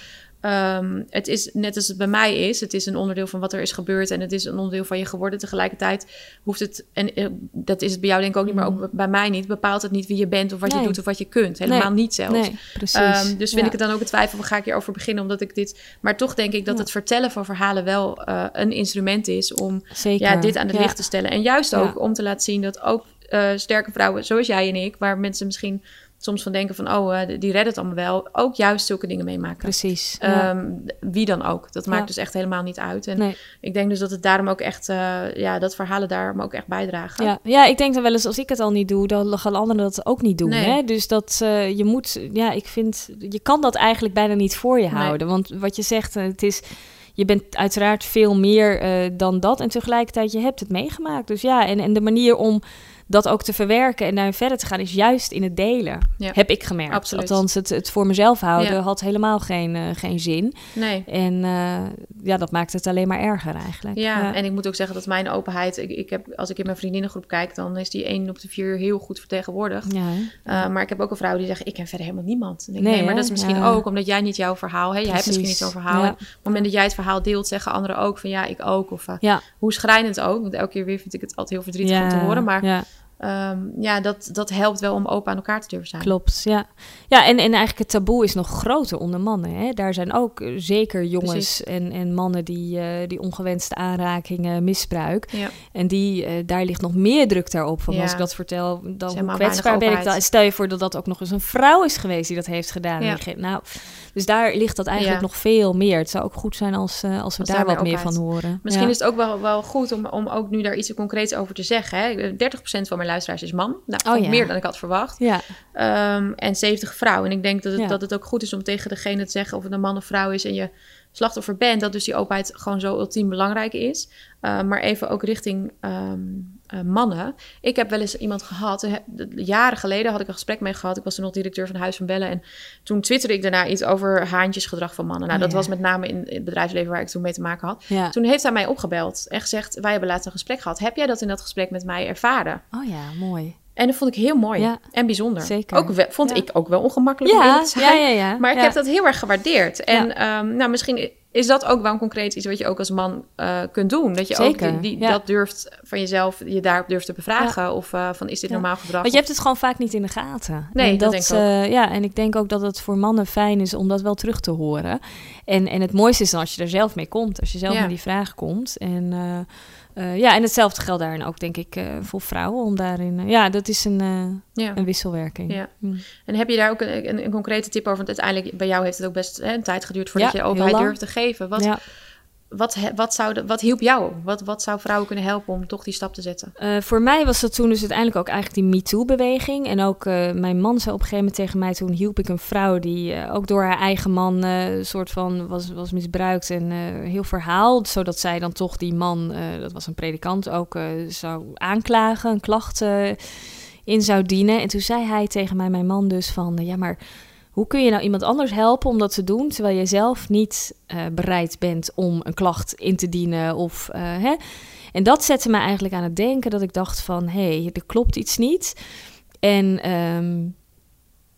Um, het is net als het bij mij is. Het is een onderdeel van wat er is gebeurd. En het is een onderdeel van je geworden. Tegelijkertijd hoeft het... En uh, dat is het bij jou denk ik ook niet, maar ook bij mij niet. Bepaalt het niet wie je bent of wat nee. je doet of wat je kunt. Helemaal nee. niet zelfs. Nee, precies. Um, dus vind ja. ik het dan ook een twijfel van ga ik hierover beginnen omdat ik dit... Maar toch denk ik dat ja. het vertellen van verhalen wel uh, een instrument is om ja, dit aan het ja. licht te stellen. En juist ook ja. om te laten zien dat ook uh, sterke vrouwen zoals jij en ik, waar mensen misschien... soms van denken van, oh, uh, die redden het allemaal wel. Ook juist zulke dingen meemaken. Precies. Ja. Um, wie dan ook. Dat maakt ja. dus echt helemaal niet uit. En nee. ik denk dus dat het daarom ook echt... Uh, ja, dat verhalen daarom ook echt bijdragen. Ja. ja, ik denk dan wel eens, als ik het al niet doe... dan gaan anderen dat ook niet doen. Nee. Hè? Dus dat uh, je moet... Ja, ik vind... Je kan dat eigenlijk bijna niet voor je houden. Nee. Want wat je zegt, het is... Je bent uiteraard veel meer uh, dan dat. En tegelijkertijd, je hebt het meegemaakt. Dus ja, en, en de manier om... dat ook te verwerken en daarin verder te gaan... is juist in het delen, ja. heb ik gemerkt. Absoluut. Althans, het, het voor mezelf houden ja. had helemaal geen, uh, geen zin. Nee. En uh, ja, dat maakt het alleen maar erger eigenlijk. Ja, ja, en ik moet ook zeggen dat mijn openheid... Ik, ik heb, als ik in mijn vriendinnengroep kijk... dan is die één op de vier heel goed vertegenwoordigd. Ja, uh, maar ik heb ook een vrouw die zegt... ik ken verder helemaal niemand. En ik, nee, nee, maar dat is misschien ja. ook omdat jij niet jouw verhaal... Hè? Jij hebt misschien niet zo'n verhaal. Ja. Op het moment dat jij het verhaal deelt... zeggen anderen ook van ja, ik ook. Of uh, ja. hoe schrijnend ook. Want elke keer weer vind ik het altijd heel verdrietig ja. om te horen. Maar... Ja. Um, ja, dat, dat helpt wel om open aan elkaar te durven zijn. Klopt, ja. Ja, en, en eigenlijk het taboe is nog groter onder mannen. Hè? Daar zijn ook uh, zeker jongens en, en mannen die, uh, die ongewenste aanrakingen, misbruik. Ja. En die, uh, daar ligt nog meer druk daarop. Van ja. Als ik dat vertel, dan hoe kwetsbaar ben ik dan. Stel je voor dat dat ook nog eens een vrouw is geweest die dat heeft gedaan. Ja. Die, nou, dus daar ligt dat eigenlijk ja. nog veel meer. Het zou ook goed zijn als, uh, als we als daar wat meer van horen. Misschien ja. is het ook wel, wel goed om, om ook nu daar iets concreets over te zeggen. Hè? dertig procent van mijn luisteraars is man. Nou, oh, ja. meer dan ik had verwacht. Ja. Um, en zeventig vrouw. En ik denk dat het, ja. dat het ook goed is om tegen degene te zeggen... of het een man of vrouw is en je slachtoffer bent... dat dus die openheid gewoon zo ultiem belangrijk is. Uh, maar even ook richting um, uh, mannen. Ik heb wel eens iemand gehad... Uh, jaren geleden had ik een gesprek mee gehad. Ik was toen nog directeur van Huis van Bellen. En toen twitterde ik daarna iets over haantjesgedrag van mannen. Nou, dat oh, ja. was met name in het bedrijfsleven waar ik toen mee te maken had. Ja. Toen heeft hij mij opgebeld en gezegd... wij hebben laatst een gesprek gehad. Heb jij dat in dat gesprek met mij ervaren? Oh ja, mooi. En dat vond ik heel mooi ja. en bijzonder. Zeker. Ook we, vond ja. ik ook wel ongemakkelijk. Ja, om ja, ja, ja. Maar ik ja. heb dat heel erg gewaardeerd. En ja. um, nou, misschien is dat ook wel een concreet iets wat je ook als man uh, kunt doen. Dat je Zeker. ook die, die, ja. dat durft van jezelf, je daarop durft te bevragen. Ja. Of uh, van, is dit ja. normaal gedrag? Want je hebt het gewoon vaak niet in de gaten. Nee, en dat, dat denk ik ook. Uh, ja, en ik denk ook dat het voor mannen fijn is om dat wel terug te horen. En, en het mooiste is dan als je er zelf mee komt. Als je zelf ja. met die vraag komt. En... Uh, Uh, ja, en hetzelfde geldt daarin ook, denk ik, uh, voor vrouwen. Om daarin, uh, ja, dat is een, uh, ja. een wisselwerking. Ja. Mm. En heb je daar ook een, een, een concrete tip over? Want uiteindelijk, bij jou heeft het ook best hè, een tijd geduurd voordat ja, je openheid durft te geven. Wat, ja. wat, wat, zou de, wat hielp jou? Wat, wat zou vrouwen kunnen helpen om toch die stap te zetten? Uh, voor mij was dat toen dus uiteindelijk ook eigenlijk die MeToo-beweging. En ook uh, mijn man zei op een gegeven moment tegen mij... toen hielp ik een vrouw die uh, ook door haar eigen man... Uh, soort van was, was misbruikt en uh, heel verhaal. Zodat zij dan toch die man, uh, dat was een predikant... ook uh, zou aanklagen, een klacht uh, in zou dienen. En toen zei hij tegen mij, mijn man dus van... Uh, ja, maar... hoe kun je nou iemand anders helpen om dat te doen... terwijl je zelf niet uh, bereid bent om een klacht in te dienen? Of, uh, hè? En dat zette me eigenlijk aan het denken dat ik dacht van... hé, hey, er klopt iets niet. En um,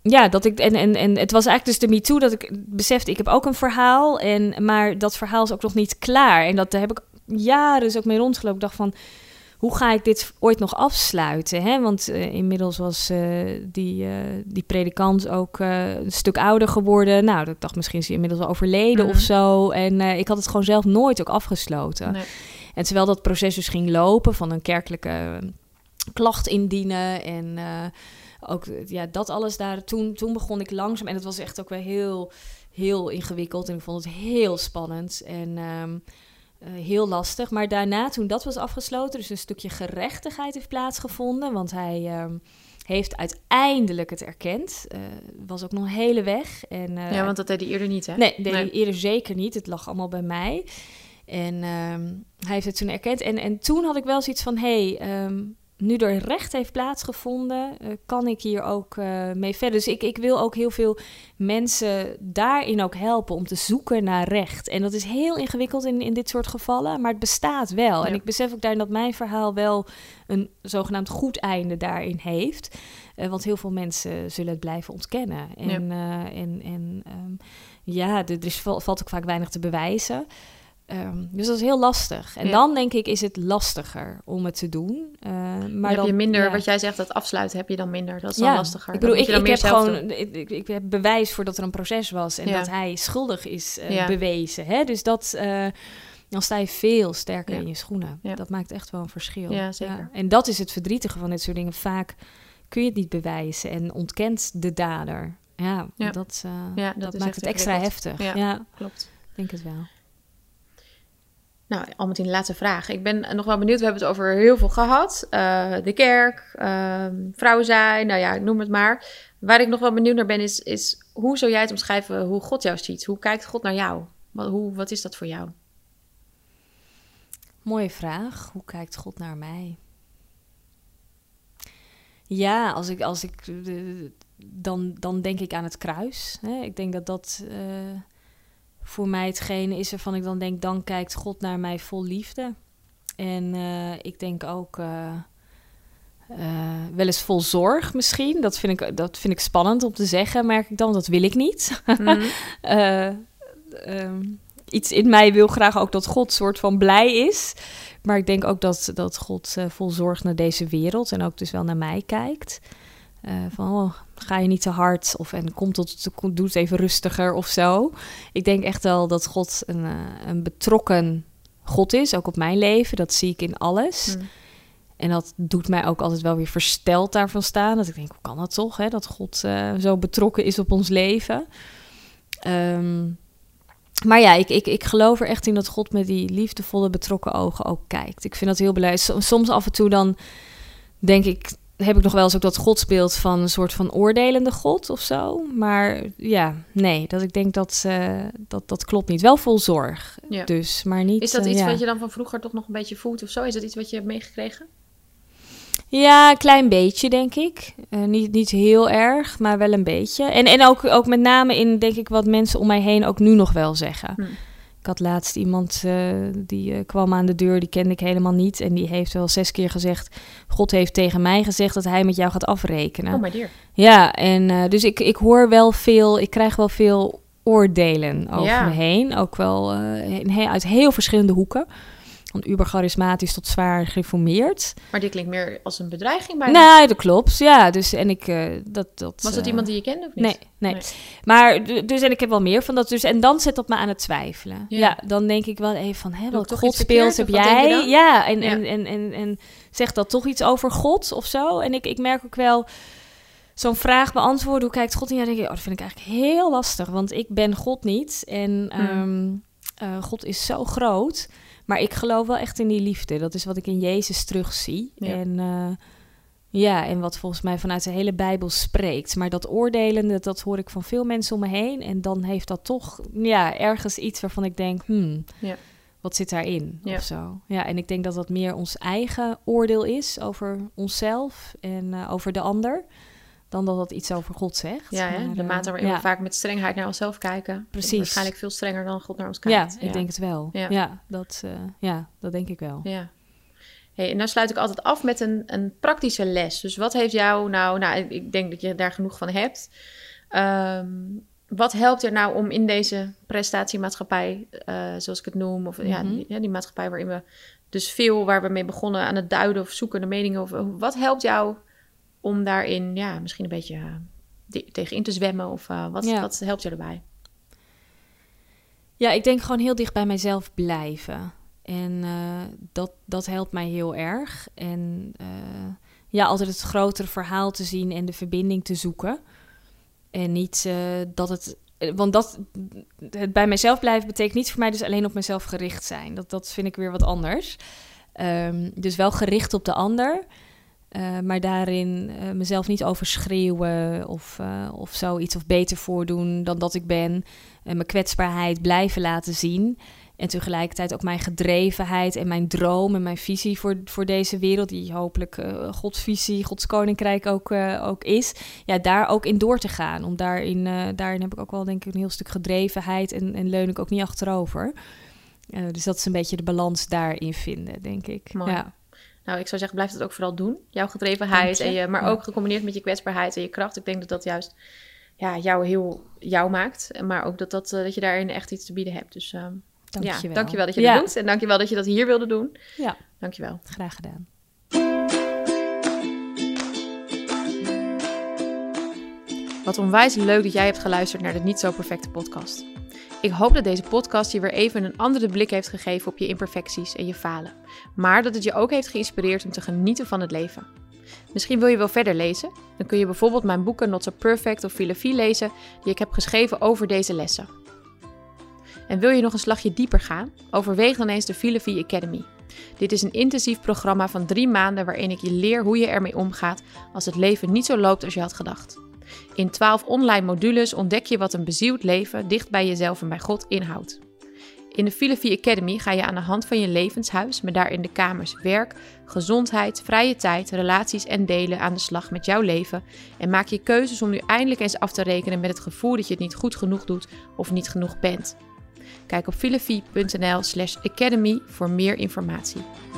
ja, dat ik en, en, en het was eigenlijk dus de MeToo dat ik besefte, ik heb ook een verhaal. En, maar dat verhaal is ook nog niet klaar. En dat daar heb ik jaren dus ook mee rondgelopen. Ik dacht van, hoe ga ik dit ooit nog afsluiten? Hè? Want uh, inmiddels was uh, die, uh, die predikant ook uh, een stuk ouder geworden. Nou, ik dacht misschien is hij inmiddels al overleden mm. of zo. En uh, ik had het gewoon zelf nooit ook afgesloten. Nee. En terwijl dat proces dus ging lopen van een kerkelijke klacht indienen en uh, ook ja, dat alles daar. Toen, toen begon ik langzaam en het was echt ook wel heel, heel ingewikkeld en ik vond het heel spannend en um, uh, heel lastig. Maar daarna, toen dat was afgesloten, dus een stukje gerechtigheid heeft plaatsgevonden, want hij um, heeft uiteindelijk het erkend. Uh, was ook nog een hele weg. En, uh, ja, want dat deed hij eerder niet, hè? Nee, deed nee. hij eerder zeker niet. Het lag allemaal bij mij. En um, hij heeft het toen erkend. En, en toen had ik wel zoiets van, hé, hey, um, nu er recht heeft plaatsgevonden, uh, kan ik hier ook uh, mee verder. Dus ik, ik wil ook heel veel mensen daarin ook helpen om te zoeken naar recht. En dat is heel ingewikkeld in, in dit soort gevallen, maar het bestaat wel. Ja. En ik besef ook daarin dat mijn verhaal wel een zogenaamd goed einde daarin heeft. Uh, want heel veel mensen zullen het blijven ontkennen. En ja, uh, en, en, um, ja er is, valt ook vaak weinig te bewijzen. Um, dus dat is heel lastig. En ja, dan denk ik is het lastiger om het te doen. Uh, maar heb dan, je minder, ja, wat jij zegt, dat afsluiten heb je dan minder. Dat is ja, dan lastiger. Ik bedoel, dan ik, ik heb gewoon, ik, ik, ik heb bewijs voor dat er een proces was en ja, dat hij schuldig is uh, ja, bewezen. Hè? Dus dat, uh, dan sta je veel sterker ja, in je schoenen. Ja. Dat maakt echt wel een verschil. Ja, zeker. Ja. En dat is het verdrietige van dit soort dingen. Vaak kun je het niet bewijzen en ontkent de dader. Ja, ja. dat, uh, ja, dat, dat maakt het extra heftig. Ja, ja, klopt. Ik denk het wel. Nou, al meteen de laatste vraag. Ik ben nog wel benieuwd. We hebben het over heel veel gehad. Uh, de kerk, uh, vrouw zijn, nou ja, noem het maar. Waar ik nog wel benieuwd naar ben is, is hoe zou jij het omschrijven hoe God jou ziet? Hoe kijkt God naar jou? Wat, hoe, wat is dat voor jou? Mooie vraag. Hoe kijkt God naar mij? Ja, als ik, als ik uh, dan, dan denk ik aan het kruis. Hè? Ik denk dat dat Uh, voor mij hetgene is waarvan ik dan denk, dan kijkt God naar mij vol liefde. En uh, ik denk ook uh, uh, wel eens vol zorg misschien. Dat vind ik, dat vind ik spannend om te zeggen, merk ik dan. Dat wil ik niet. Mm-hmm. uh, um, iets in mij wil graag ook dat God soort van blij is. Maar ik denk ook dat, dat God uh, vol zorg naar deze wereld en ook dus wel naar mij kijkt. Uh, van, oh, ga je niet te hard of en kom tot, doe het even rustiger of zo. Ik denk echt wel dat God een, uh, een betrokken God is, ook op mijn leven. Dat zie ik in alles. Mm. En dat doet mij ook altijd wel weer versteld daarvan staan. Dat ik denk, hoe kan dat toch, hè? Dat God uh, zo betrokken is op ons leven. Um, maar ja, ik, ik, ik geloof er echt in dat God met die liefdevolle betrokken ogen ook kijkt. Ik vind dat heel belangrijk. Soms af en toe dan denk ik, heb ik nog wel eens ook dat godsbeeld van een soort van oordelende God of zo. Maar ja, nee, dat ik denk dat uh, dat, dat klopt niet. Wel vol zorg, ja, dus, maar niet. Is dat iets uh, ja. wat je dan van vroeger toch nog een beetje voelt of zo? Is dat iets wat je hebt meegekregen? Ja, een klein beetje, denk ik. Uh, niet, niet heel erg, maar wel een beetje. En, en ook, ook met name in, denk ik, wat mensen om mij heen ook nu nog wel zeggen. Hm. Ik had laatst iemand uh, die uh, kwam aan de deur, die kende ik helemaal niet. En die heeft wel zes keer gezegd, God heeft tegen mij gezegd dat hij met jou gaat afrekenen. Oh my dear. Ja, en uh, dus ik, ik hoor wel veel, ik krijg wel veel oordelen over ja. me heen. Ook wel uh, uit heel verschillende hoeken. Van ubercharismatisch tot zwaar gereformeerd. Maar die klinkt meer als een bedreiging bijna. Nee, dat klopt. Ja, dus en ik uh, dat dat. Was dat uh, iemand die je kende of niet? Nee, nee, nee. Maar dus en ik heb wel meer van dat dus en dan zet dat me aan het twijfelen. Ja, ja dan denk ik wel even van, hè, wat God speelt heb jij? Ja, en, ja. En, en en en zegt dat toch iets over God of zo? En ik ik merk ook wel zo'n vraag beantwoorden. Hoe kijkt God in jou? Denk ik, oh, dat vind ik eigenlijk heel lastig, want ik ben God niet en hmm. um, uh, God is zo groot. Maar ik geloof wel echt in die liefde. Dat is wat ik in Jezus terugzie. Ja. En, uh, ja, en wat volgens mij vanuit de hele Bijbel spreekt. Maar dat oordelen, dat, dat hoor ik van veel mensen om me heen. En dan heeft dat toch ja, ergens iets waarvan ik denk, hmm, ja. wat zit daarin? Ja. Of zo. Ja, en ik denk dat dat meer ons eigen oordeel is over onszelf en uh, over de ander. Dan dat dat iets over God zegt. Ja, hè? Maar, de mate waarin ja. we vaak met strengheid naar onszelf kijken. Precies. Waarschijnlijk veel strenger dan God naar ons kijkt. Ja, ik ja. denk het wel. Ja, ja, dat, uh, ja dat denk ik wel. Ja. Hey, en dan sluit ik altijd af met een, een praktische les. Dus wat heeft jou nou... Nou, ik denk dat je daar genoeg van hebt. Um, wat helpt er nou om in deze prestatiemaatschappij, uh, zoals ik het noem... of mm-hmm. ja, die, ja, die maatschappij waarin we dus veel... waar we mee begonnen aan het duiden of zoeken naar meningen... Of, wat helpt jou om daarin ja, misschien een beetje uh, de, tegenin te zwemmen? Of uh, wat, ja. wat helpt je erbij? Ja, ik denk gewoon heel dicht bij mijzelf blijven... En uh, dat, dat helpt mij heel erg. En uh, ja, altijd het grotere verhaal te zien en de verbinding te zoeken. En niet uh, dat het... Want dat, het bij mijzelf blijven betekent niet voor mij dus alleen op mezelf gericht zijn. Dat, dat vind ik weer wat anders. Um, dus wel gericht op de ander. Uh, maar daarin uh, mezelf niet overschreeuwen of, uh, of zoiets of beter voordoen dan dat ik ben. Uh, mijn kwetsbaarheid blijven laten zien. En tegelijkertijd ook mijn gedrevenheid en mijn droom en mijn visie voor, voor deze wereld... die hopelijk uh, Gods visie, Gods koninkrijk ook, uh, ook is... ja, daar ook in door te gaan. Om daarin, uh, daarin heb ik ook wel denk ik een heel stuk gedrevenheid... en, en leun ik ook niet achterover. Uh, dus dat is een beetje de balans daarin vinden, denk ik. Mooi. Ja. Nou, ik zou zeggen, blijf dat ook vooral doen. Jouw gedrevenheid, je. En je, maar ja. ook gecombineerd met je kwetsbaarheid en je kracht. Ik denk dat dat juist ja, jou heel jou maakt. Maar ook dat, dat, uh, dat je daarin echt iets te bieden hebt. Dus... Uh, Dankjewel. Ja, dankjewel dat je ja. dat doet. En dankjewel dat je dat hier wilde doen. Ja. Dankjewel. Graag gedaan. Wat onwijs leuk dat jij hebt geluisterd naar de Niet Zo Perfecte podcast. Ik hoop dat deze podcast je weer even een andere blik heeft gegeven op je imperfecties en je falen. Maar dat het je ook heeft geïnspireerd om te genieten van het leven. Misschien wil je wel verder lezen. Dan kun je bijvoorbeeld mijn boeken Not So Perfect of Filosofie lezen die ik heb geschreven over deze lessen. En wil je nog een slagje dieper gaan? Overweeg dan eens de Filosofie Academy. Dit is een intensief programma van drie maanden waarin ik je leer hoe je ermee omgaat als het leven niet zo loopt als je had gedacht. In twaalf online modules ontdek je wat een bezield leven dicht bij jezelf en bij God inhoudt. In de Filosofie Academy ga je aan de hand van je levenshuis, met daarin de kamers werk, gezondheid, vrije tijd, relaties en delen aan de slag met jouw leven en maak je keuzes om nu eindelijk eens af te rekenen met het gevoel dat je het niet goed genoeg doet of niet genoeg bent. Kijk op filosofie punt n l slash academy voor meer informatie.